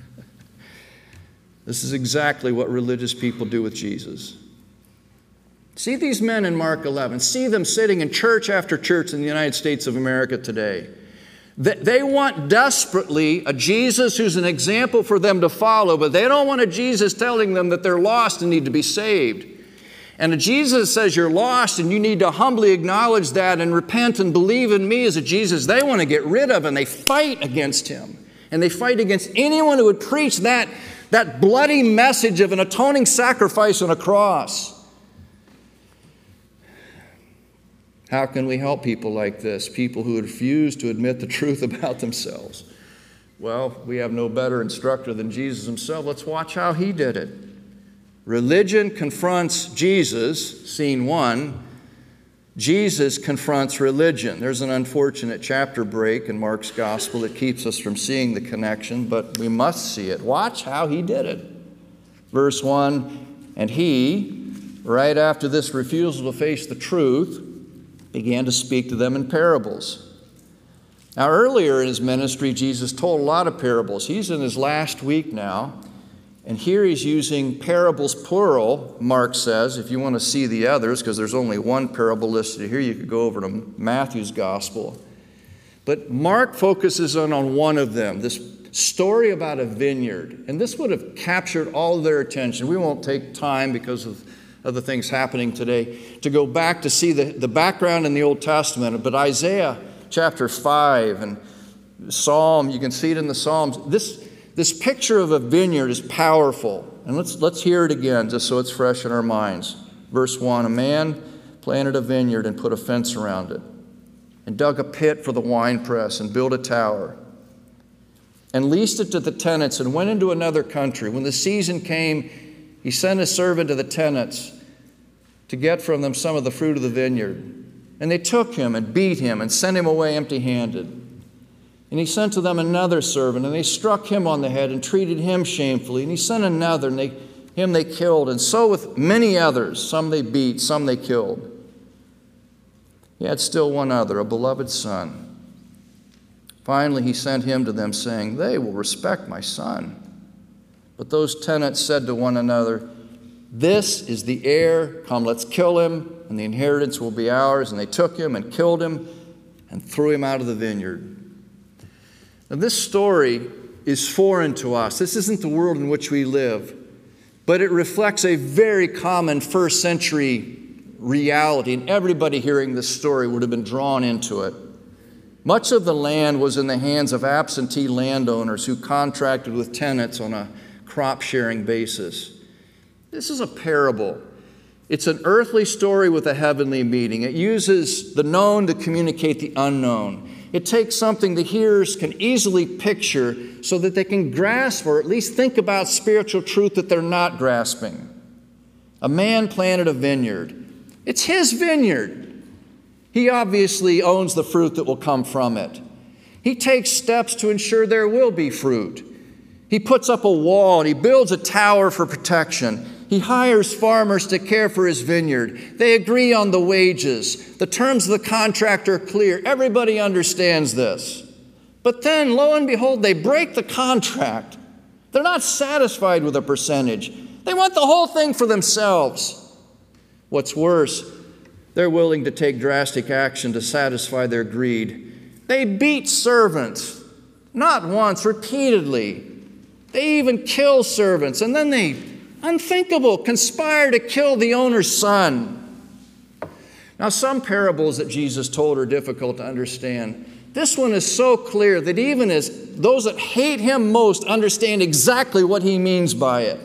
E: This is exactly what religious people do with Jesus. See these men in Mark eleven. See them sitting in church after church in the United States of America today. They want desperately a Jesus who's an example for them to follow, but they don't want a Jesus telling them that they're lost and need to be saved. And a Jesus says you're lost and you need to humbly acknowledge that and repent and believe in me as a Jesus they want to get rid of, and they fight against him. And they fight against anyone who would preach that, that bloody message of an atoning sacrifice on a cross. How can we help people like this, people who refuse to admit the truth about themselves? Well, we have no better instructor than Jesus himself. Let's watch how he did it. Religion confronts Jesus, scene one. Jesus confronts religion. There's an unfortunate chapter break in Mark's gospel that keeps us from seeing the connection, but we must see it. Watch how he did it. Verse one, and he, right after this refusal to face the truth, began to speak to them in parables. Now, earlier in his ministry, Jesus told a lot of parables. He's in his last week now, and here he's using parables plural, Mark says. If you want to see the others, because there's only one parable listed here, you could go over to Matthew's gospel. But Mark focuses on, on one of them, this story about a vineyard. And this would have captured all their attention. We won't take time because of other things happening today to go back to see the, the background in the Old Testament. But Isaiah chapter five and Psalm, you can see it in the Psalms. This, this picture of a vineyard is powerful. And let's, let's hear it again just so it's fresh in our minds. Verse one, a man planted a vineyard and put a fence around it, and dug a pit for the winepress and built a tower, and leased it to the tenants and went into another country. When the season came, he sent his servant to the tenants to get from them some of the fruit of the vineyard. And they took him and beat him and sent him away empty-handed. And he sent to them another servant, and they struck him on the head and treated him shamefully. And he sent another, and they, him they killed. And so with many others, some they beat, some they killed. He had still one other, a beloved son. Finally, he sent him to them, saying, they will respect my son. But those tenants said to one another, this is the heir. Come, let's kill him, and the inheritance will be ours. And they took him and killed him and threw him out of the vineyard. Now, this story is foreign to us. This isn't the world in which we live, but it reflects a very common first century reality, and everybody hearing this story would have been drawn into it. Much of the land was in the hands of absentee landowners who contracted with tenants on a crop-sharing basis. This is a parable. It's an earthly story with a heavenly meaning. It uses the known to communicate the unknown. It takes something the hearers can easily picture so that they can grasp or at least think about spiritual truth that they're not grasping. A man planted a vineyard. It's his vineyard. He obviously owns the fruit that will come from it. He takes steps to ensure there will be fruit. He puts up a wall and he builds a tower for protection. He hires farmers to care for his vineyard. They agree on the wages. The terms of the contract are clear. Everybody understands this. But then, lo and behold, they break the contract. They're not satisfied with a percentage. They want the whole thing for themselves. What's worse, they're willing to take drastic action to satisfy their greed. They beat servants, not once, repeatedly. They even kill servants, and then they, unthinkable, conspire to kill the owner's son. Now, some parables that Jesus told are difficult to understand. This one is so clear that even as those that hate him most understand exactly what he means by it.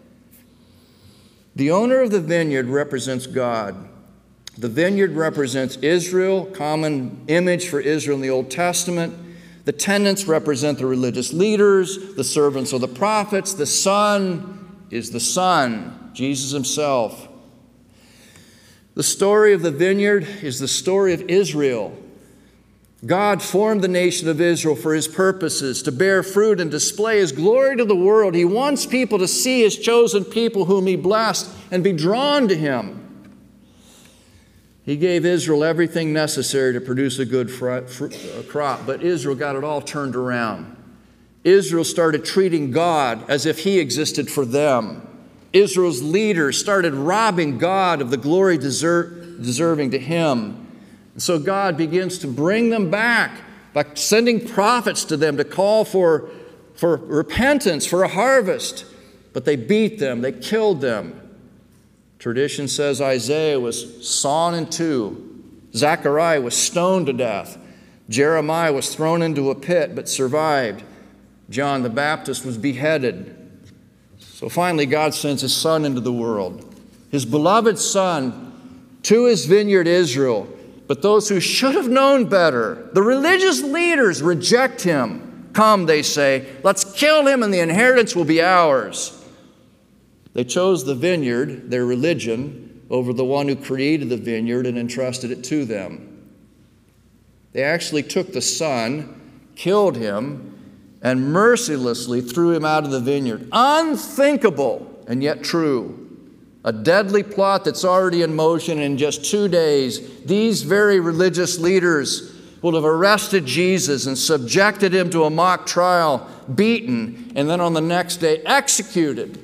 E: The owner of the vineyard represents God. The vineyard represents Israel, common image for Israel in the Old Testament. The tenants represent the religious leaders, the servants of the prophets. The Son is the Son, Jesus himself. The story of the vineyard is the story of Israel. God formed the nation of Israel for his purposes, to bear fruit and display his glory to the world. He wants people to see his chosen people whom he blessed and be drawn to him. He gave Israel everything necessary to produce a good fr- fr- uh, crop, but Israel got it all turned around. Israel started treating God as if he existed for them. Israel's leaders started robbing God of the glory deser- deserving to him. And so God begins to bring them back by sending prophets to them to call for, for repentance, for a harvest. But they beat them, they killed them. Tradition says Isaiah was sawn in two. Zechariah was stoned to death. Jeremiah was thrown into a pit but survived. John the Baptist was beheaded. So finally God sends his Son into the world, his beloved Son, to his vineyard Israel. But those who should have known better, the religious leaders, reject him. Come, they say, let's kill him and the inheritance will be ours. They chose the vineyard, their religion, over the one who created the vineyard and entrusted it to them. They actually took the Son, killed him, and mercilessly threw him out of the vineyard. Unthinkable, and yet true. A deadly plot that's already in motion. In just two days, these very religious leaders will have arrested Jesus and subjected him to a mock trial, beaten, and then on the next day executed.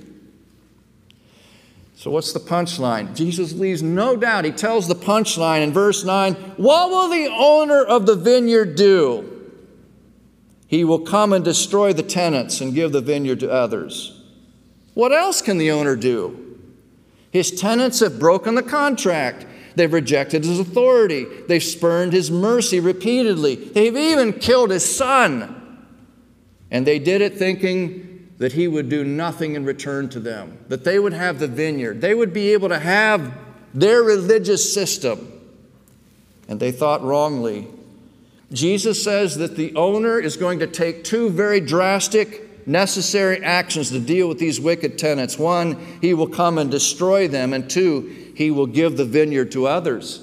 E: So what's the punchline? Jesus leaves no doubt. He tells the punchline in verse nine, what will the owner of the vineyard do? He will come and destroy the tenants and give the vineyard to others. What else can the owner do? His tenants have broken the contract. They've rejected his authority. They've spurned his mercy repeatedly. They've even killed his son. And they did it thinking that he would do nothing in return to them, that they would have the vineyard. They would be able to have their religious system. And they thought wrongly. Jesus says that the owner is going to take two very drastic, necessary actions to deal with these wicked tenants. One, he will come and destroy them. And two, he will give the vineyard to others.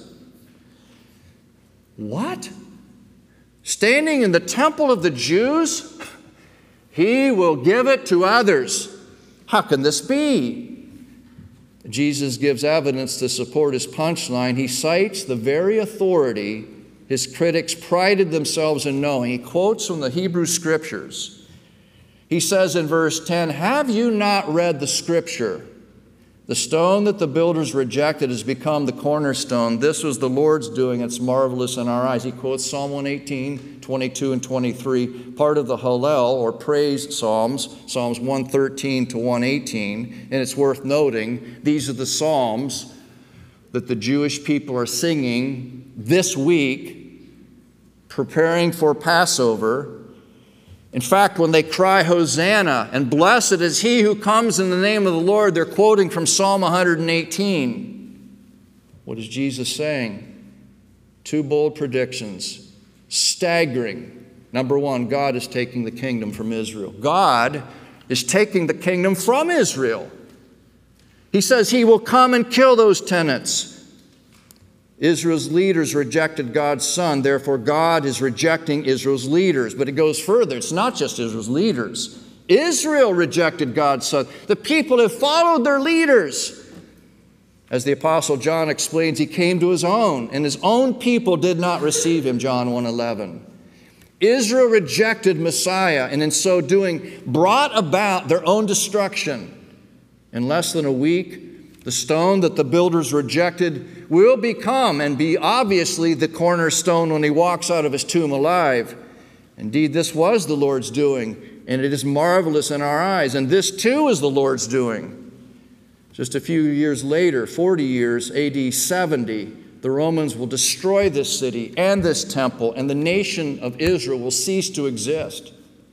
E: What? Standing in the temple of the Jews? He will give it to others. How can this be? Jesus gives evidence to support his punchline. He cites the very authority his critics prided themselves in knowing. He quotes from the Hebrew Scriptures. He says in verse ten, "Have you not read the Scripture? The stone that the builders rejected has become the cornerstone. This was the Lord's doing. It's marvelous in our eyes." He quotes Psalm one eighteen, twenty-two, and twenty-three, part of the Hallel, or praise Psalms, Psalms one thirteen to one eighteen. And it's worth noting, these are the Psalms that the Jewish people are singing this week, preparing for Passover. In fact, when they cry, "Hosanna," and "Blessed is he who comes in the name of the Lord," they're quoting from Psalm one eighteen. What is Jesus saying? Two bold predictions. Staggering. Number one, God is taking the kingdom from Israel. God is taking the kingdom from Israel. He says he will come and kill those tenants. Israel's leaders rejected God's Son. Therefore, God is rejecting Israel's leaders. But it goes further. It's not just Israel's leaders. Israel rejected God's Son. The people have followed their leaders. As the Apostle John explains, he came to his own, and his own people did not receive him, John one eleven. Israel rejected Messiah, and in so doing brought about their own destruction. In less than a week, the stone that the builders rejected will become and be obviously the cornerstone when he walks out of his tomb alive. Indeed, this was the Lord's doing, and it is marvelous in our eyes. And this too is the Lord's doing. Just a few years later, forty years, A D seventy, the Romans will destroy this city and this temple, and the nation of Israel will cease to exist.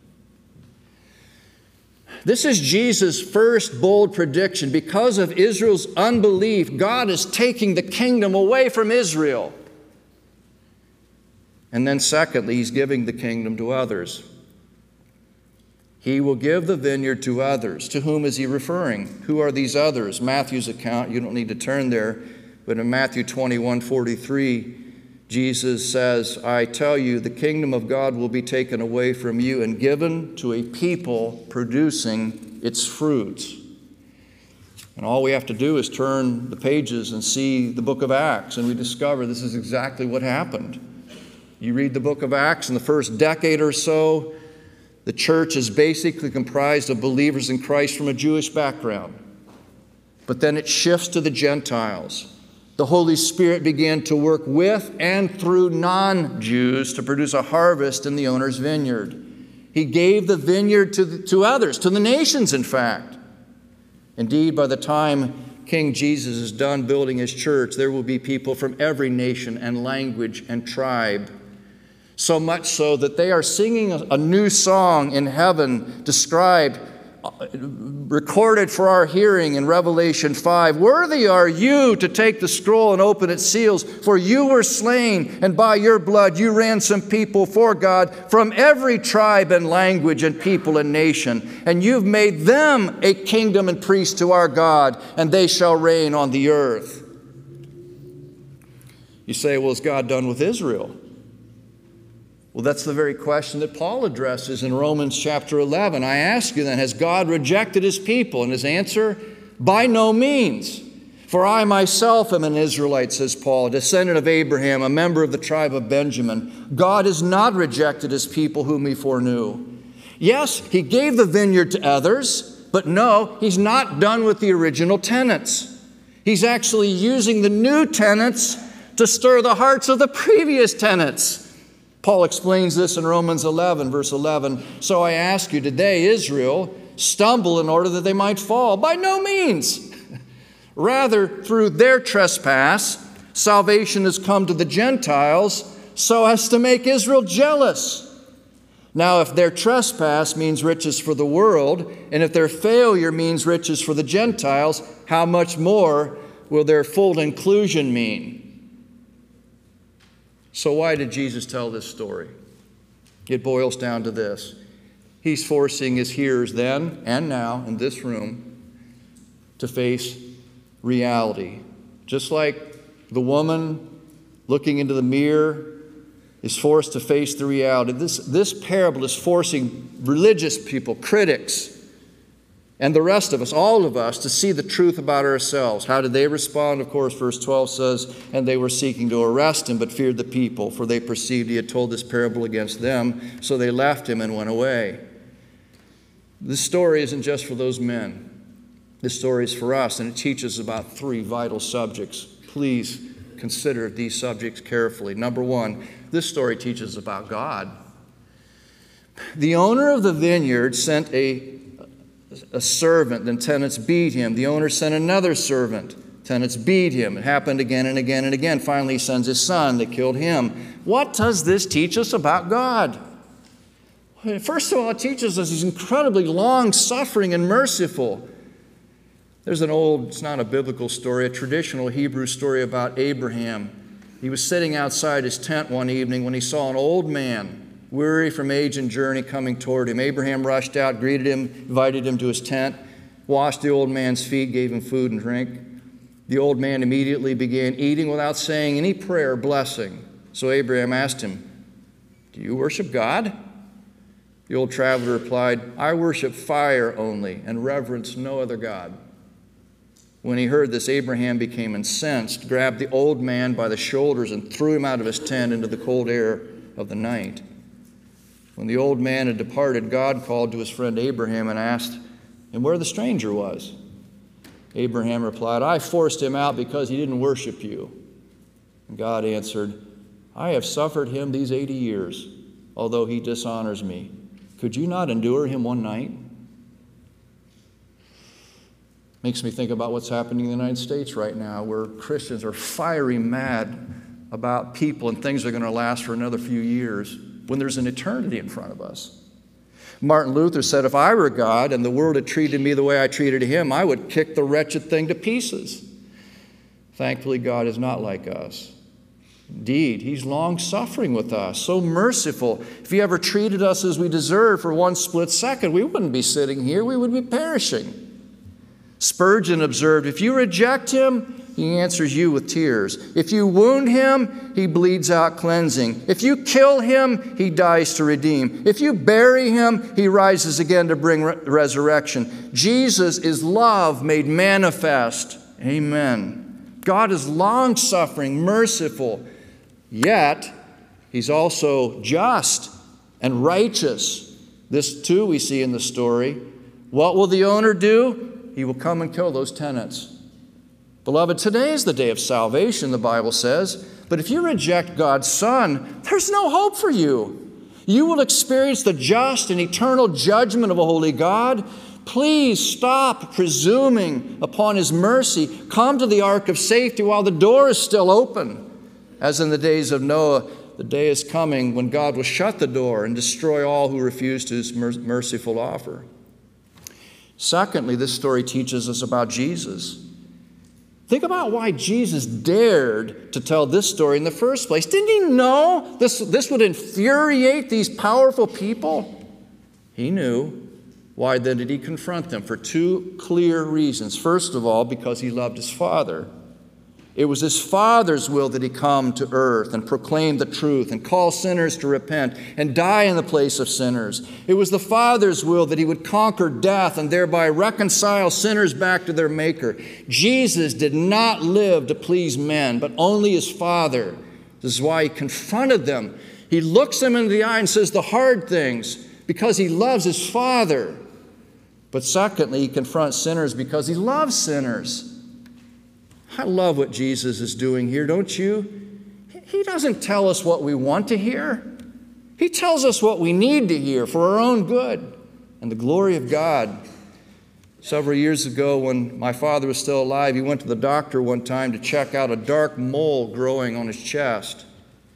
E: This is Jesus' first bold prediction. Because of Israel's unbelief, God is taking the kingdom away from Israel. And then secondly, he's giving the kingdom to others. He will give the vineyard to others. To whom is he referring? Who are these others? Matthew's account, you don't need to turn there, but in Matthew twenty-one forty-three, Jesus says, "I tell you, the kingdom of God will be taken away from you and given to a people producing its fruits." And all we have to do is turn the pages and see the book of Acts, and we discover this is exactly what happened. You read the book of Acts, in the first decade or so, the church is basically comprised of believers in Christ from a Jewish background. But then it shifts to the Gentiles. The Holy Spirit began to work with and through non-Jews to produce a harvest in the owner's vineyard. He gave the vineyard to, the, to others, to the nations, in fact. Indeed, by the time King Jesus is done building his church, there will be people from every nation and language and tribe. So much so that they are singing a, a new song in heaven, described, recorded for our hearing in Revelation five. "Worthy are you to take the scroll and open its seals, for you were slain, and by your blood you ransomed people for God from every tribe and language and people and nation. And you've made them a kingdom and priests to our God, and they shall reign on the earth." You say, well, is God done with Israel? Well, that's the very question that Paul addresses in Romans chapter eleven. I ask you then, has God rejected his people? And his answer, by no means. "For I myself am an Israelite," says Paul, "a descendant of Abraham, a member of the tribe of Benjamin. God has not rejected his people whom he foreknew." Yes, he gave the vineyard to others, but no, he's not done with the original tenants. He's actually using the new tenants to stir the hearts of the previous tenants. Paul explains this in Romans eleven, verse eleven. "So I ask you, did they, Israel, stumble in order that they might fall? By no means. Rather, through their trespass, salvation has come to the Gentiles so as to make Israel jealous. Now, if their trespass means riches for the world, and if their failure means riches for the Gentiles, how much more will their full inclusion mean? So why did Jesus tell this story? It boils down to this. He's forcing his hearers then and now in this room to face reality. Just like the woman looking into the mirror is forced to face the reality. This, this parable is forcing religious people, critics, and the rest of us, all of us, to see the truth about ourselves. How did they respond? Of course, verse twelve says, and they were seeking to arrest him, but feared the people, for they perceived he had told this parable against them, so they left him and went away. This story isn't just for those men. This story is for us, and it teaches about three vital subjects. Please consider these subjects carefully. Number one, this story teaches about God. The owner of the vineyard sent a A servant, then tenants beat him. The owner sent another servant. Tenants beat him. It happened again and again and again. Finally, he sends his son. They killed him. What does this teach us about God? First of all, it teaches us he's incredibly long-suffering and merciful. There's an old, it's not a biblical story, a traditional Hebrew story about Abraham. He was sitting outside his tent one evening when he saw an old man, weary from age and journey, coming toward him. Abraham rushed out, greeted him, invited him to his tent, washed the old man's feet, gave him food and drink. The old man immediately began eating without saying any prayer or blessing. So Abraham asked him, "Do you worship God?" The old traveler replied, "I worship fire only and reverence no other God." When he heard this, Abraham became incensed, grabbed the old man by the shoulders and threw him out of his tent into the cold air of the night. When the old man had departed, God called to his friend Abraham and asked him where the stranger was. Abraham replied, "I forced him out because he didn't worship you." And God answered, "I have suffered him these eighty years, although he dishonors me. Could you not endure him one night?" Makes me think about what's happening in the United States right now, where Christians are fiery mad about people and things that are going to last for another few years, when there's an eternity in front of us. Martin Luther said, "If I were God and the world had treated me the way I treated him, I would kick the wretched thing to pieces." Thankfully, God is not like us. Indeed, he's long-suffering with us, so merciful. If he ever treated us as we deserve for one split second, we wouldn't be sitting here, we would be perishing. Spurgeon observed, "If you reject him, he answers you with tears. If you wound him, he bleeds out cleansing. If you kill him, he dies to redeem. If you bury him, he rises again to bring re- resurrection." Jesus is love made manifest. Amen. God is long-suffering, merciful, yet he's also just and righteous. This too we see in the story. What will the owner do? He will come and kill those tenants. Beloved, today is the day of salvation, the Bible says. But if you reject God's Son, there's no hope for you. You will experience the just and eternal judgment of a holy God. Please stop presuming upon his mercy. Come to the ark of safety while the door is still open. As in the days of Noah, the day is coming when God will shut the door and destroy all who refuse his merciful offer. Secondly, this story teaches us about Jesus. Think about why Jesus dared to tell this story in the first place. Didn't he know this, this would infuriate these powerful people? He knew. Why then did he confront them? For two clear reasons. First of all, because he loved his Father. It was his Father's will that he come to earth and proclaim the truth and call sinners to repent and die in the place of sinners. It was the Father's will that he would conquer death and thereby reconcile sinners back to their Maker. Jesus did not live to please men, but only his Father. This is why he confronted them. He looks them in the eye and says the hard things because he loves his Father. But secondly, he confronts sinners because he loves sinners. I love what Jesus is doing here, don't you? He doesn't tell us what we want to hear. He tells us what we need to hear for our own good and the glory of God. Several years ago, when my father was still alive, he went to the doctor one time to check out a dark mole growing on his chest.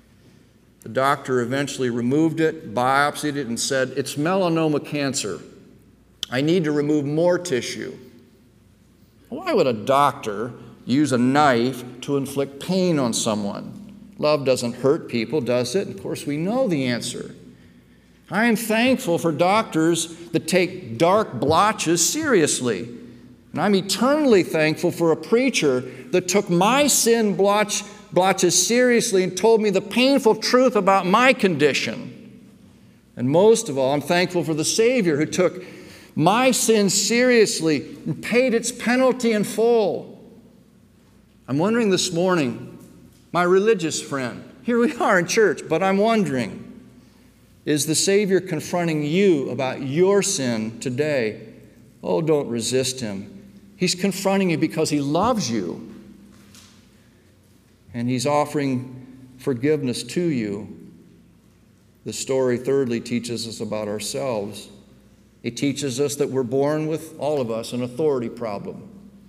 E: The doctor eventually removed it, biopsied it, and said, "It's melanoma cancer. I need to remove more tissue." Why would a doctor use a knife to inflict pain on someone. Love doesn't hurt people, does it? Of course, we know the answer. I am thankful for doctors that take dark blotches seriously. And I'm eternally thankful for a preacher that took my sin blotch, blotches seriously and told me the painful truth about my condition. And most of all, I'm thankful for the Savior who took my sin seriously and paid its penalty in full. I'm wondering this morning, my religious friend, here we are in church, but I'm wondering, is the Savior confronting you about your sin today? Oh, don't resist Him. He's confronting you because He loves you. And He's offering forgiveness to you. The story, thirdly, teaches us about ourselves. It teaches us that we're born with, all of us, an authority problem.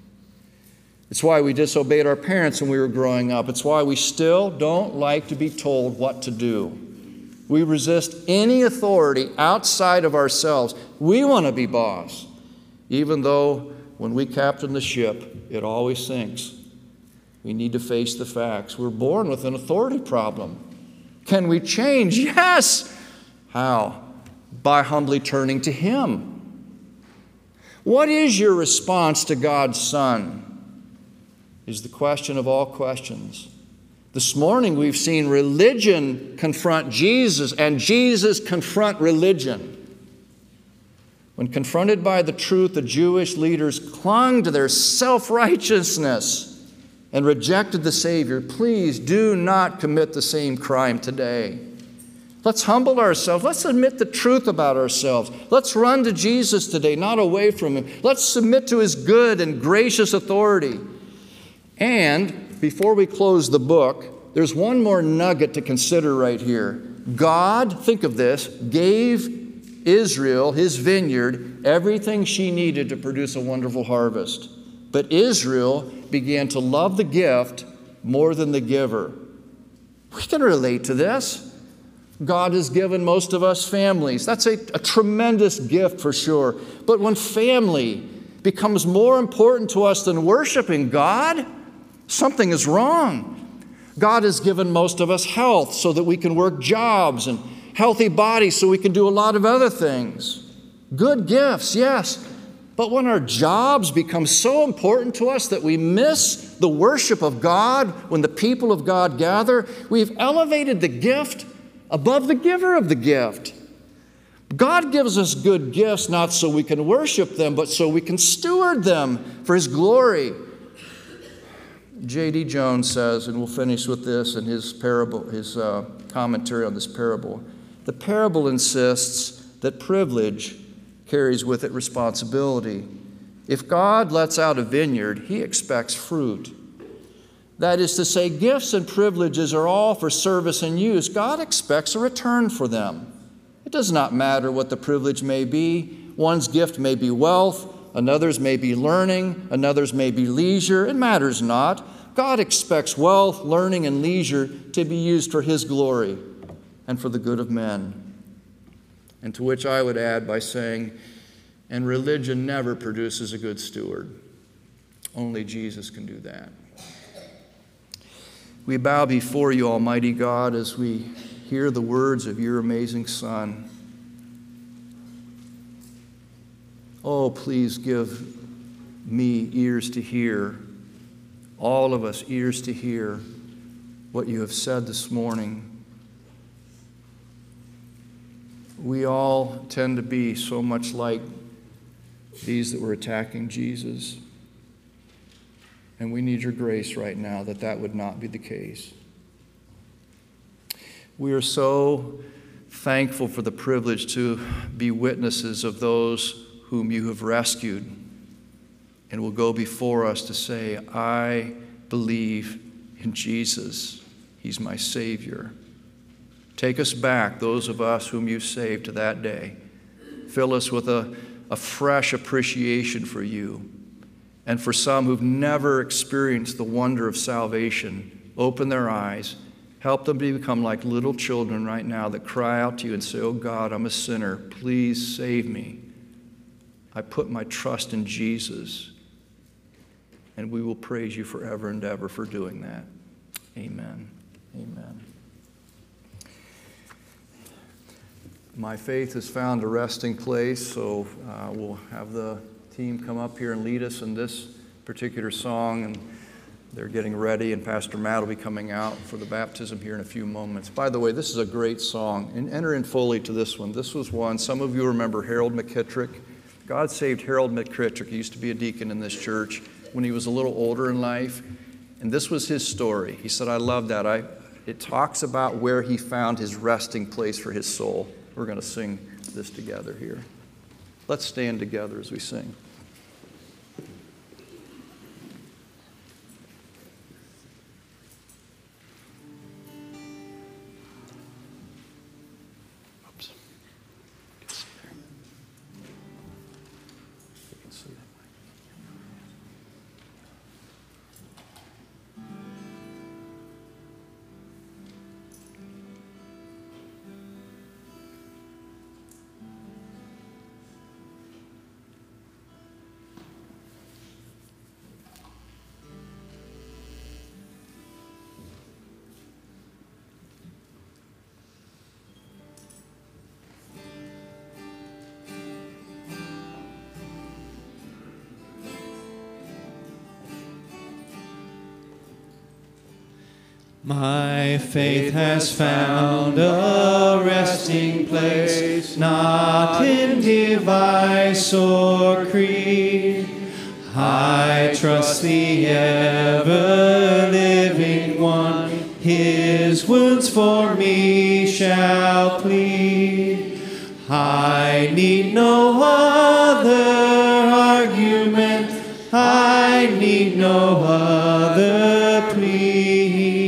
E: It's why we disobeyed our parents when we were growing up. It's why we still don't like to be told what to do. We resist any authority outside of ourselves. We want to be boss, even though when we captain the ship, it always sinks. We need to face the facts. We're born with an authority problem. Can we change? Yes! How? By humbly turning to Him. What is your response to God's Son? Is the question of all questions. This morning we've seen religion confront Jesus and Jesus confront religion. When confronted by the truth, the Jewish leaders clung to their self-righteousness and rejected the Savior. Please do not commit the same crime today. Let's humble ourselves. Let's admit the truth about ourselves. Let's run to Jesus today, not away from Him. Let's submit to His good and gracious authority. And before we close the book, there's one more nugget to consider right here. God, think of this, gave Israel, His vineyard, everything she needed to produce a wonderful harvest. But Israel began to love the gift more than the giver. We can relate to this. God has given most of us families. That's a, a tremendous gift for sure. But when family becomes more important to us than worshiping God, something is wrong. God has given most of us health so that we can work jobs, and healthy bodies so we can do a lot of other things. Good gifts, yes. But when our jobs become so important to us that we miss the worship of God when the people of God gather, we've elevated the gift above the giver of the gift. God gives us good gifts not so we can worship them, but so we can steward them for His glory. J D Jones says, and we'll finish with this in his parable, his uh, commentary on this parable. The parable insists that privilege carries with it responsibility. If God lets out a vineyard, He expects fruit. That is to say, gifts and privileges are all for service and use. God expects a return for them. It does not matter what the privilege may be. One's gift may be wealth, another's may be learning, another's may be leisure. It matters not. God expects wealth, learning, and leisure to be used for His glory and for the good of men. And to which I would add by saying, and religion never produces a good steward. Only Jesus can do that. We bow before You, Almighty God, as we hear the words of Your amazing Son. Oh, please give me ears to hear, all of us ears to hear what You have said this morning. We all tend to be so much like these that were attacking Jesus. And we need Your grace right now that that would not be the case. We are so thankful for the privilege to be witnesses of those whom You have rescued and will go before us to say, I believe in Jesus. He's my Savior. Take us back, those of us whom You saved, to that day. Fill us with a, a fresh appreciation for You. And for some who've never experienced the wonder of salvation, open their eyes. Help them to become like little children right now that cry out to You and say, oh God, I'm a sinner. Please save me. I put my trust in Jesus. and we will praise you forever and ever for doing that. Amen. Amen. My faith has found a resting place, so uh, we'll have the team come up here and lead us in this particular song, and they're getting ready, and Pastor Matt will be coming out for the baptism here in a few moments. By the way, this is a great song, and enter in fully to this one. This was one, some of you remember Harold McKittrick. God saved Harold McKittrick. He used to be a deacon in this church when he was a little older in life, and this was his story. He said, I love that. I, it talks about where he found his resting place for his soul. We're going to sing this together here. Let's stand together as we sing.
B: My faith has found a resting place, not in device or creed. I trust the ever-living One, His wounds for me shall plead. I need no other argument, I need no other plea.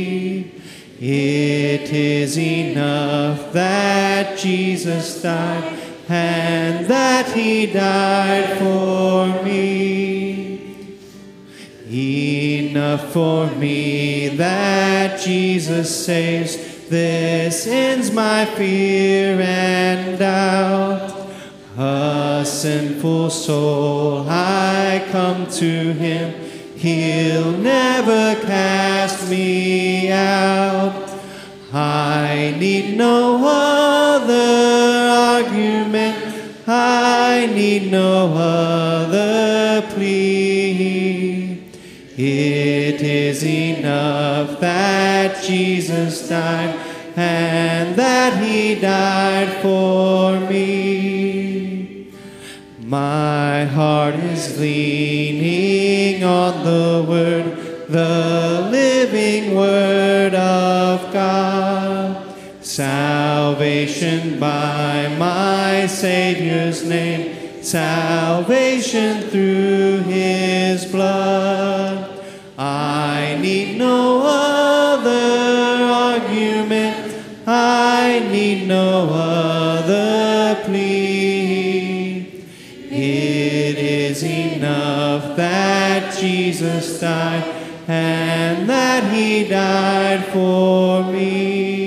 B: It is enough that Jesus died, and that He died for me. Enough for me that Jesus saves. This ends my fear and doubt. A sinful soul, I come to Him. He'll never cast me out. I need no other argument, I need no other plea. It is enough that Jesus died, and that He died for me. My heart is leaning on the Word, the living Word of God. Salvation by my Savior's name, salvation through His blood. I need no other argument, I need no other plea. It is enough that Jesus died, and that He died for me.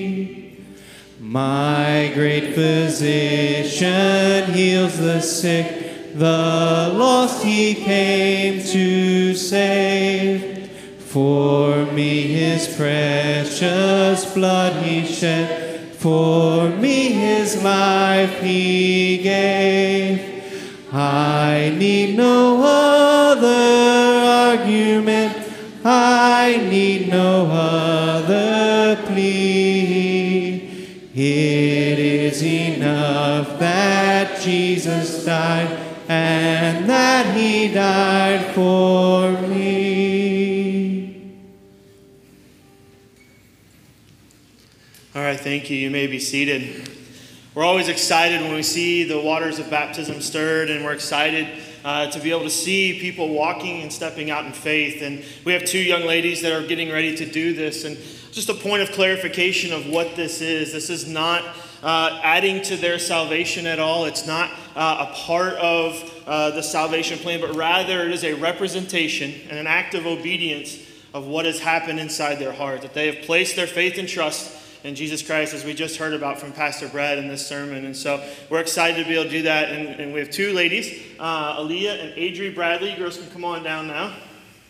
B: My great physician heals the sick, the lost He came to save. For me His precious blood He shed, for me His life He gave. I need no other argument, I need no other plea. It is enough that Jesus died, and that He died for me.
A: All right, thank you. You may be seated. We're always excited when we see the waters of baptism stirred, and we're excited uh, to be able to see people walking and stepping out in faith. And we have two young ladies that are getting ready to do this. And just a point of clarification of what this is. This is not uh, adding to their salvation at all. It's not uh, a part of uh, the salvation plan, but rather it is a representation and an act of obedience of what has happened inside their heart, that they have placed their faith and trust in Jesus Christ, as we just heard about from Pastor Brad in this sermon. And so we're excited to be able to do that. And, and we have two ladies, uh, Aaliyah and Adri Bradley. You girls can come on down now.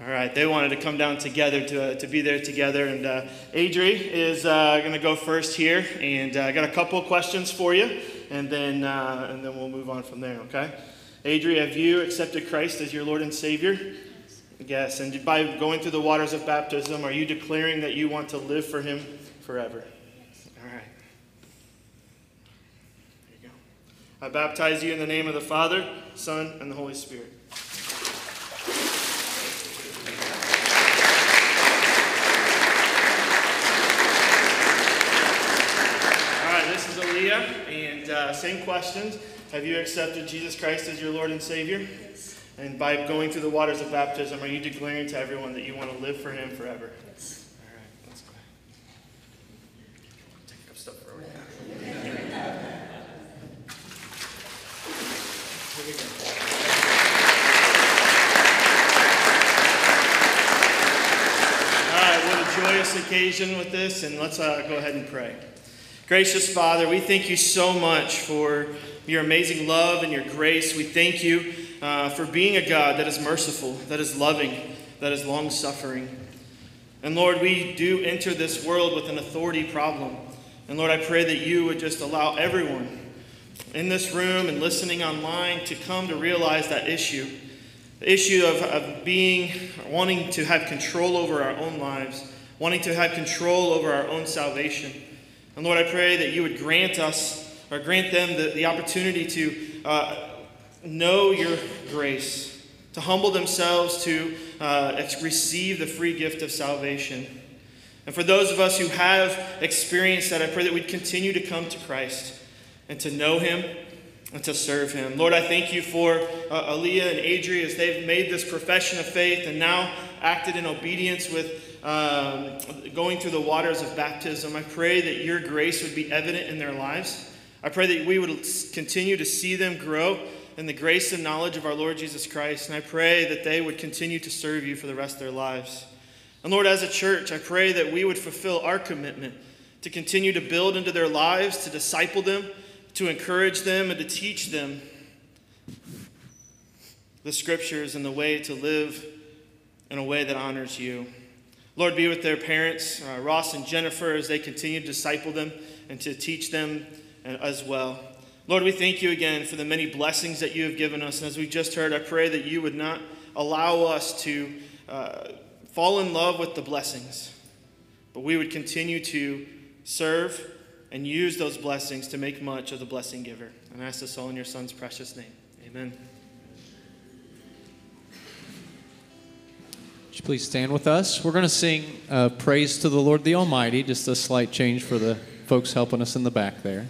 A: All right, they wanted to come down together to, uh, to be there together. And uh, Adri is uh, going to go first here. And uh, I got a couple of questions for you, and then, uh, and then we'll move on from there, okay? Adri, have you accepted Christ as your Lord and Savior? Yes. Yes, and by going through the waters of baptism, are you declaring that you want to live for Him forever? Yes. All right. There you go. I baptize you in the name of the Father, Son, and the Holy Spirit. And uh, same questions. Have you accepted Jesus Christ as your Lord and Savior?
F: Yes.
A: And by going through the waters of baptism, are you declaring to everyone that you want to live for Him forever?
F: Yes.
A: All right, let's go. Take up stuff for Here we go. All right, what a joyous occasion with this, and let's uh, go ahead and pray. Gracious Father, we thank you so much for your amazing love and your grace. We thank you uh, for being a God that is merciful, that is loving, that is long-suffering. And Lord, we do enter this world with an authority problem. And Lord, I pray that you would just allow everyone in this room and listening online to come to realize that issue. The issue of, of being, wanting to have control over our own lives, wanting to have control over our own salvation. And Lord, I pray that you would grant us, or grant them the, the opportunity to uh, know your grace, to humble themselves, to uh, receive the free gift of salvation. And for those of us who have experienced that, I pray that we'd continue to come to Christ and to know Him and to serve Him. Lord, I thank you for uh, Aaliyah and Adri as they've made this profession of faith and now acted in obedience with Um, going through the waters of baptism. I pray that your grace would be evident in their lives. I pray that we would continue to see them grow in the grace and knowledge of our Lord Jesus Christ. And I pray that they would continue to serve you for the rest of their lives. And Lord, as a church, I pray that we would fulfill our commitment to continue to build into their lives, to disciple them, to encourage them, and to teach them the scriptures and the way to live in a way that honors you. Lord, be with their parents, uh, Ross and Jennifer, as they continue to disciple them and to teach them as well. Lord, we thank you again for the many blessings that you have given us. And as we just heard, I pray that you would not allow us to uh, fall in love with the blessings, but we would continue to serve and use those blessings to make much of the blessing giver. And I ask this all in your Son's precious name. Amen.
B: Would you please stand with us? We're going to sing uh, Praise to the Lord the Almighty, just a slight change for the folks helping us in the back there.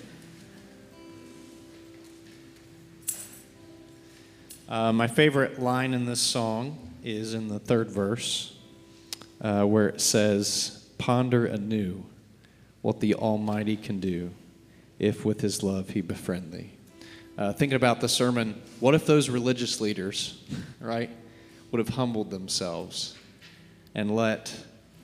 B: Uh, my favorite line in this song is in the third verse, uh, where it says, "Ponder anew what the Almighty can do, if with His love He befriend thee." Uh, thinking about the sermon, what if those religious leaders, right, would have humbled themselves and let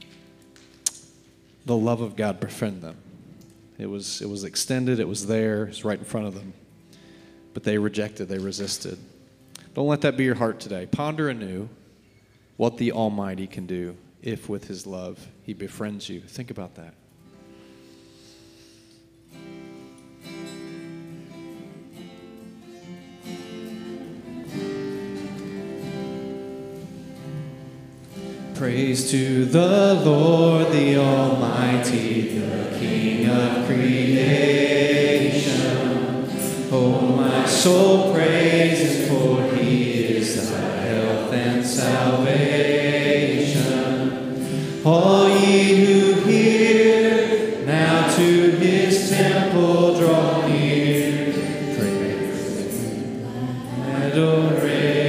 B: the love of God befriend them? It was, it was extended, it was there, it was right in front of them. But they rejected, they resisted. Don't let that be your heart today. Ponder anew what the Almighty can do if with His love He befriends you. Think about that. Praise to the Lord, the Almighty, the King of creation. Oh, my soul praises, for He is thy health and salvation. All ye who hear, now to His temple draw near. Praise and adoration.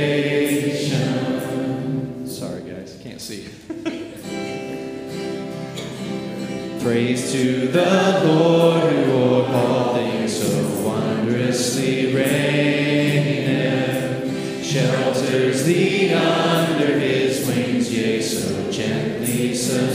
B: Praise to the Lord, who o'er all things so wondrously reigneth, shelters thee under His wings, yea, so gently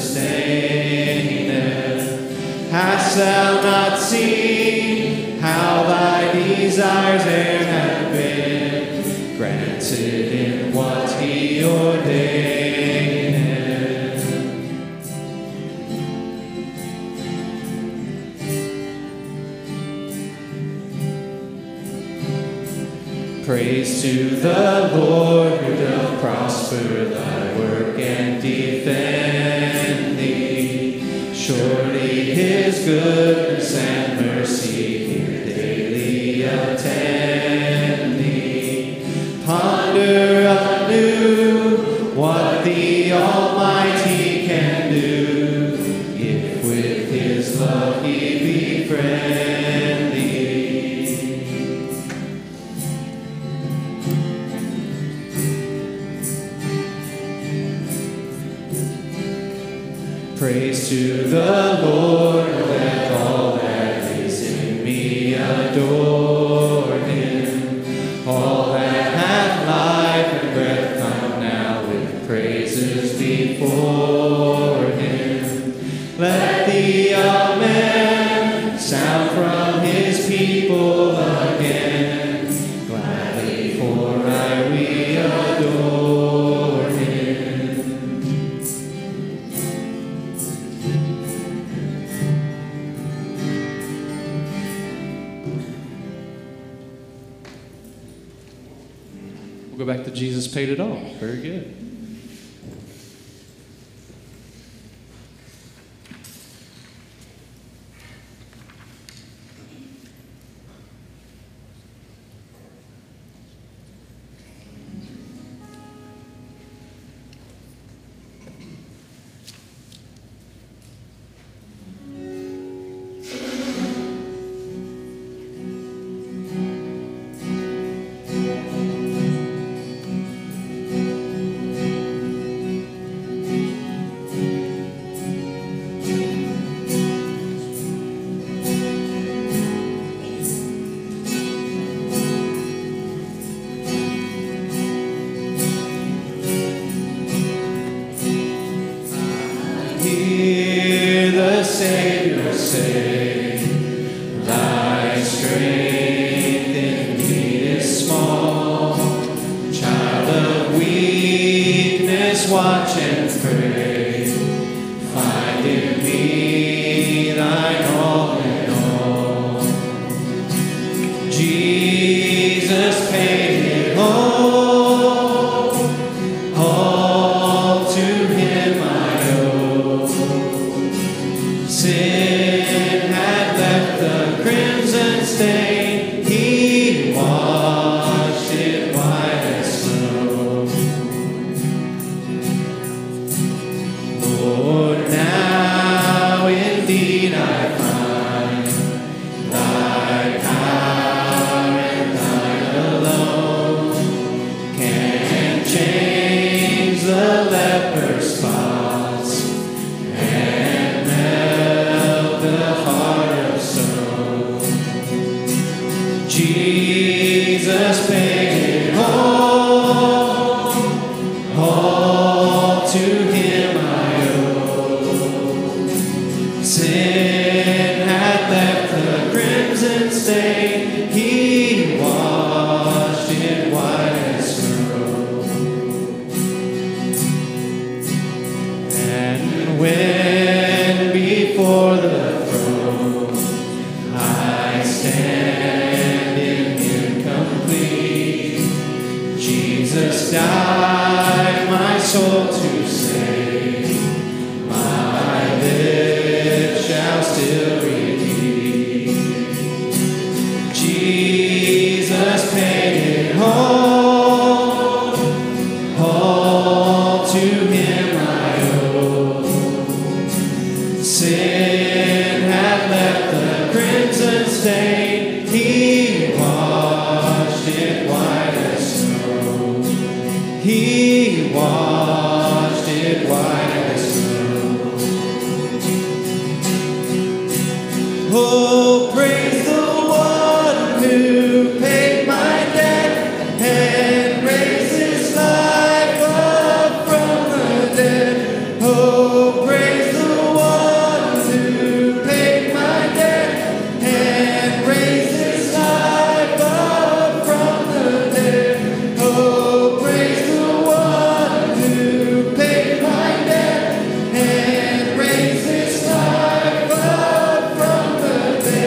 B: sustaineth. Hast thou not seen how thy desires e'er have been granted in what He ordained? Praise to the Lord who doth prosper thy work and defend thee. Surely his goodness and mercy here daily attend thee. Ponder anew what the Almighty can do, if with his love he befriend thee. Praise to the Lord, let all that is in me adore him. All that hath life and breath come now with praises before him. Let the amen sound from his people again. Gladly for I we adore him. We'll go back to Jesus Paid It All. Very good. Hear the Savior say, thy strength indeed is small. Child of weakness, watch and pray. Find in me thine all in all. Jesus paid it all. All to him I owe. Sin had left the crimson stain. He washed it white as snow. Lord, now indeed I find thy power and thine alone can change the leper's spots and melt the heart of stone. Jesus paid it all, all to him I owe. Sin had left the crimson stain. He washed it white as snow. And when before the throne I stand incomplete, Jesus died my soul to save. My lips shall still repeat. Jesus paid it all, all to him I owe. Sin had left the crimson stain. He washed it white as snow. He washed it white as snow. Oh, praise the one who paid my debt and raised his life up from the dead. Oh, praise the one who paid my debt and raised his life up from the dead. Oh, praise the one who paid my debt and raised his life up from the dead.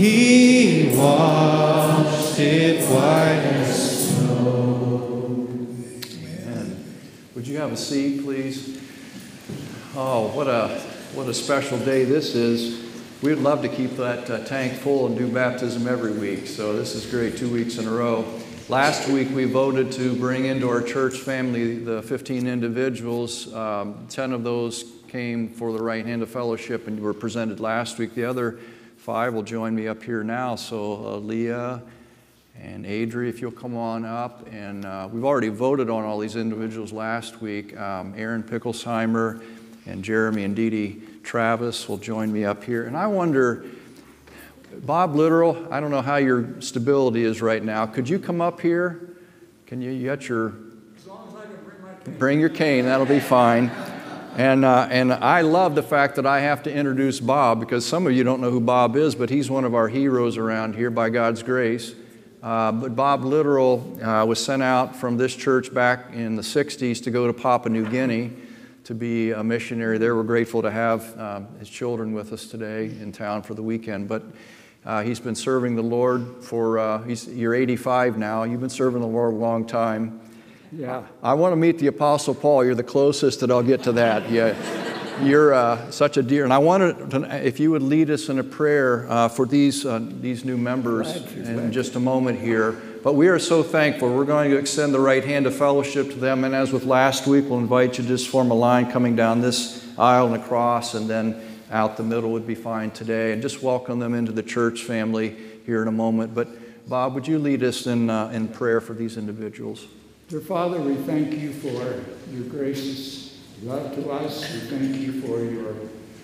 B: He washed it white as snow.
E: Amen. Would you have a seat, please? Oh, what a what a special day this is. We'd love to keep that uh, tank full and do baptism every week. So this is great, two weeks in a row. Last week we voted to bring into our church family the fifteen individuals. Um, ten of those came for the right hand of fellowship and were presented last week. The other five will join me up here now. So uh, Leah and Adri, if you'll come on up. And uh, we've already voted on all these individuals last week. Um, Aaron Pickelsheimer and Jeremy and Dee Dee Travis will join me up here. And I wonder, Bob Literal, I don't know how your stability is right now. Could you come up here? Can you, you got your...
F: As long as I can bring my cane.
E: Bring your cane, that'll be fine. And, uh, and I love the fact that I have to introduce Bob, because some of you don't know who Bob is, but he's one of our heroes around here by God's grace. Uh, but Bob Literal uh, was sent out from this church back in the sixties to go to Papua New Guinea to be a missionary there. We're grateful to have um, his children with us today in town for the weekend. But uh, he's been serving the Lord for, uh, he's, you're eighty-five now. You've been serving the Lord a long time.
F: Yeah.
E: I want to meet the Apostle Paul. You're the closest that I'll get to that. Yeah, you're uh, such a dear. And I wanted to, if you would lead us in a prayer uh, for these uh, these new members in just a moment here. But we are so thankful. We're going to extend the right hand of fellowship to them. And as with last week, we'll invite you to just form a line coming down this aisle and across, and then out the middle would be fine today. And just welcome them into the church family here in a moment. But Bob, would you lead us in uh, in prayer for these individuals?
F: Dear Father, we thank you for your gracious love to us. We thank you for your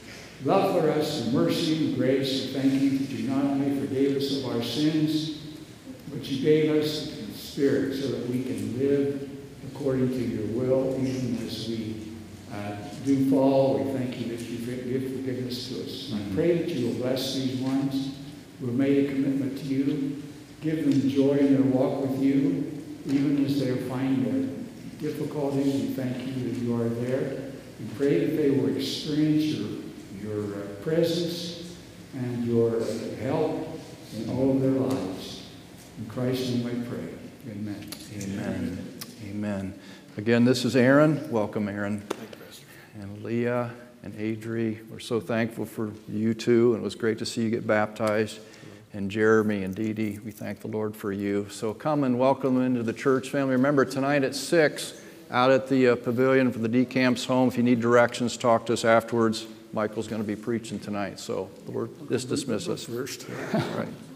F: love for us and mercy and grace. We thank you that you not only forgave us of our sins, but you gave us the Spirit so that we can live according to your will, even as we uh, do fall. We thank you that you give forgiveness to us. And I pray that you will bless these ones who have made a commitment to you. Give them joy in their walk with you, even as they are finding their difficulties. We thank you that you are there. We pray that they will experience your, your uh, presence and your help in all of their lives. In Christ's name I pray. Amen.
E: Amen. Amen. Again, this is Aaron. Welcome, Aaron.
A: Thank you, Pastor.
E: And Leah and Adri. We're so thankful for you two, and it was great to see you get baptized. And Jeremy and Dee Dee, we thank the Lord for you. So come and welcome into the church family. Remember, tonight at six, out at the uh, pavilion for the D Camps home. If you need directions, talk to us afterwards. Michael's going to be preaching tonight. So, Lord, just dismiss us.
F: First.
E: All right.